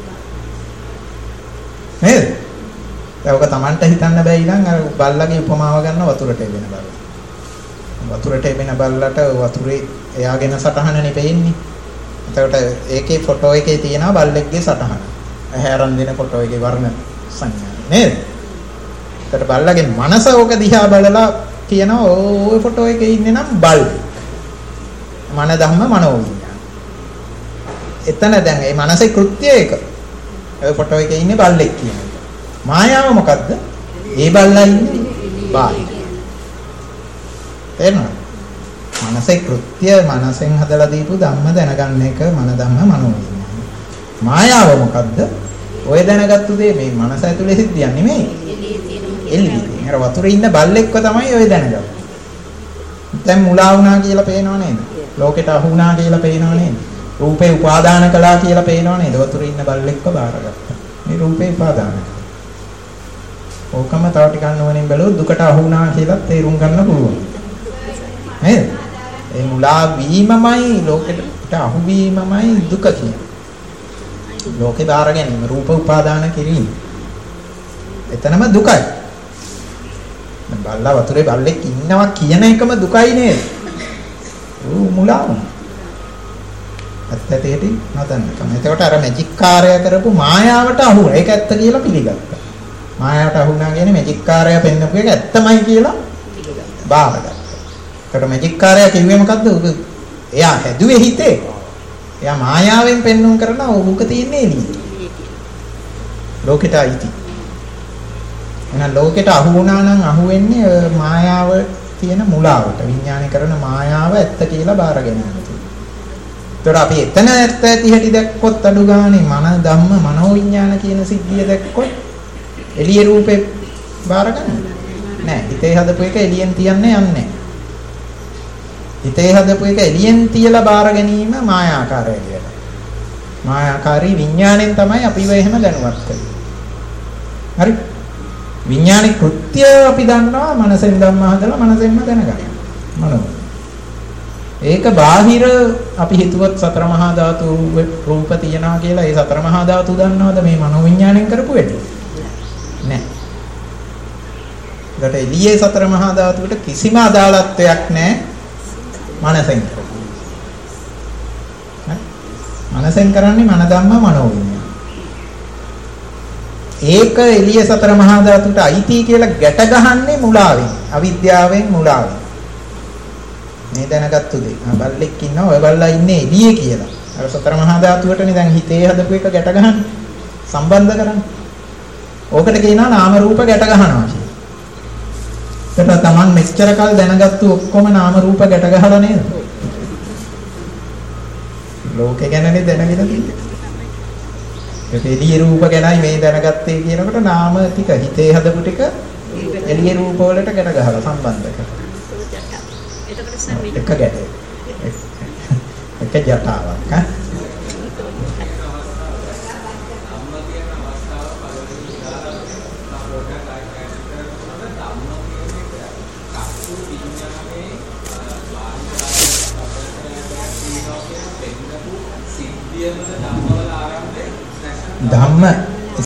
නේද? ඒක තමන්ට හිතන්න බෑ ඊළඟ අර බල්ලගේ උපමාව ගන්න වතුරට එබෙන බල්ල. වතුරට එබෙන බල්ලට වතුරේ එයාගෙන සටහනනේ පෙන්නේ. එතකොට ඒකේ ෆොටෝ එකේ තියෙනවා බල්ලෙක්ගේ සටහන. ඇහැ අරන් දෙන ෆොටෝ එකේ වර්ණ සංඥා නේද? එතකොට බල්ලගේ මනස ඕක දිහා බලලා කියනවා ওই ෆොටෝ එකේ ඉන්නේ නම් බල්. මන ධම්ම මනෝවිඤ්ඤාණ. එතන දැන් මේ මනසේ කෘත්‍ය එක. ඔය ෆොටෝ එකේ ඉන්නේ බල්ලෙක් කියන එක. මායාව මොකද්ද? ඒ බල්ලා ඉන්නේ බාහිර. තේරෙනවද? මනසේ කෘත්‍ය මනසෙන් හදලා දීපු ධම්ම දැනගන්න එක මන ධම්ම මනෝවිඤ්ඤාණ. මායාව මොකද්ද? ඔය දැනගත්තු දේ මේ මනස ඇතුලේ සිද්ධියක් නෙමෙයි. එළියේ. අර වතුරේ ඉන්න බල්ලෙක්ව තමයි ඔය දැනගන්නේ. දැන් මුලා වුණා කියලා පේනව නේද? ලෝකෙට අහු වුණා කියලා පේනව නේද? රූපේ උපාදාන කළා කියලා පේනව නේද? වතුරේ ඉන්න බල්ලෙක්ව බාරගත්තා. මේ රූපේ උපාදාන. ඕකම තව ටිකක් නෝනින් බැලුවොත් දුකට අහු වුණා කියලා තේරුම් ගන්න පුළුවන්. නේද? ඒ මුලා වීමමයි ලෝකෙට අහු වීමමයි දුක කියන්නේ. ලෝකේ බාර ගැනීම රූප උපාදාන කිරීම. එතනම දුකයි. බල්ලා වතුරේ බල්ලෙක් ඉන්නවා කියන එකම දුකයි නේද? ඌ මුලා වුණා. ඇත්ත ඇටි නොදන්නකම. එතකොට අර මැජික් කාර්යය කරපු මායාවට අහු වුණා. ඒක ඇත්ත කියලා පිළිගත්තා. මායාවට අහු වුණා කියන්නේ මැජික් කාර්යය පෙන්නපු එක ඇත්තමයි කියලා බාරගත්තා. ඒකට මැජික් කාර්යය කිව්වේ මොකද්ද? එයා හැදුවේ හිතේ. එයා මායාවෙන් පෙන්වුම් කරනවා ඕක තියෙන්නේ එළියේ. ලෝකෙට අයිති. එහෙනම් ලෝකෙට අහු වුණා නම් අහු වෙන්නේ මායාව තියෙන මුලාවට. විඥානය කරන මායාව ඇත්ත කියලා බාර ගැනීමට. ඒතකොට අපි එතන ඇත්ත ඇති හැටි දැක්කොත් අඩු ගානේ මන ධම්ම මනෝ විඥාන කියන සිද්ධිය දැක්කොත් එළියේ රූපේ බාර ගන්න නෑ. හිතේ හදපු එක එළියෙන් තියන්නේ යන්නේ. හිතේ හදපු එක එළියෙන් තියලා බාර ගැනීම මායාකාරය කියලා. මායාකාරී විඥාණයෙන් තමයි අපිව එහෙම දැනුවත් කරන්නේ. හරි? විඥානික කෘත්‍ය අපි දන්නවා මනසෙන් ධම්ම හදලා මනසෙන්ම දැනගන්න. මනෝ. ඒක බාහිර අපි හිතුවත් සතර මහා ධාතු රූප තියනවා කියලා ඒ සතර මහා ධාතු දන්නවද මේ මනෝ විඥාණයෙන් කරපු වැඩි? නෑ. ඒකට එළියේ සතර මහා ධාතුවට කිසිම අදාළත්වයක් නෑ මනසෙන් කරපු. මනසෙන් කරන්නේ මන ධම්ම මනෝ විඥාන. ඒක එළිය සතර මහා ධාතුට අයිති කියලා ගැට ගහන්නේ මුලාවෙන්, අවිද්‍යාවෙන් මුලාවෙන්. මේ දැනගත්තු දේ. බල්ලෙක් ඉන්නවා, ඔය බල්ලා ඉන්නේ එළියේ කියලා. අර සතර මහා ධාතුවටනේ දැන් හිතේ හදපු එක ගැට ගහන්නේ. සම්බන්ධ කරන්නේ. ඕකට කියනවා නාම රූප ගැට ගන්නවා කියලා. ඒක තමන් මෙච්චර කල් දැනගත්තු ඔක්කොම නාම රූප ගැට ගහලා නේද? ලෝකේ ගැනනේ දැනගෙන තියෙන්නේ. ඒක එළියේ රූප ගැනයි මේ දැනගත්තේ කියනකොට නාම ටික හිතේ හදපු ටික එළියේ රූප වලට ගැට ගහලා සම්බන්ධ කරලා. එක ගැට. එක ජටාවක් ඈ. ධම්ම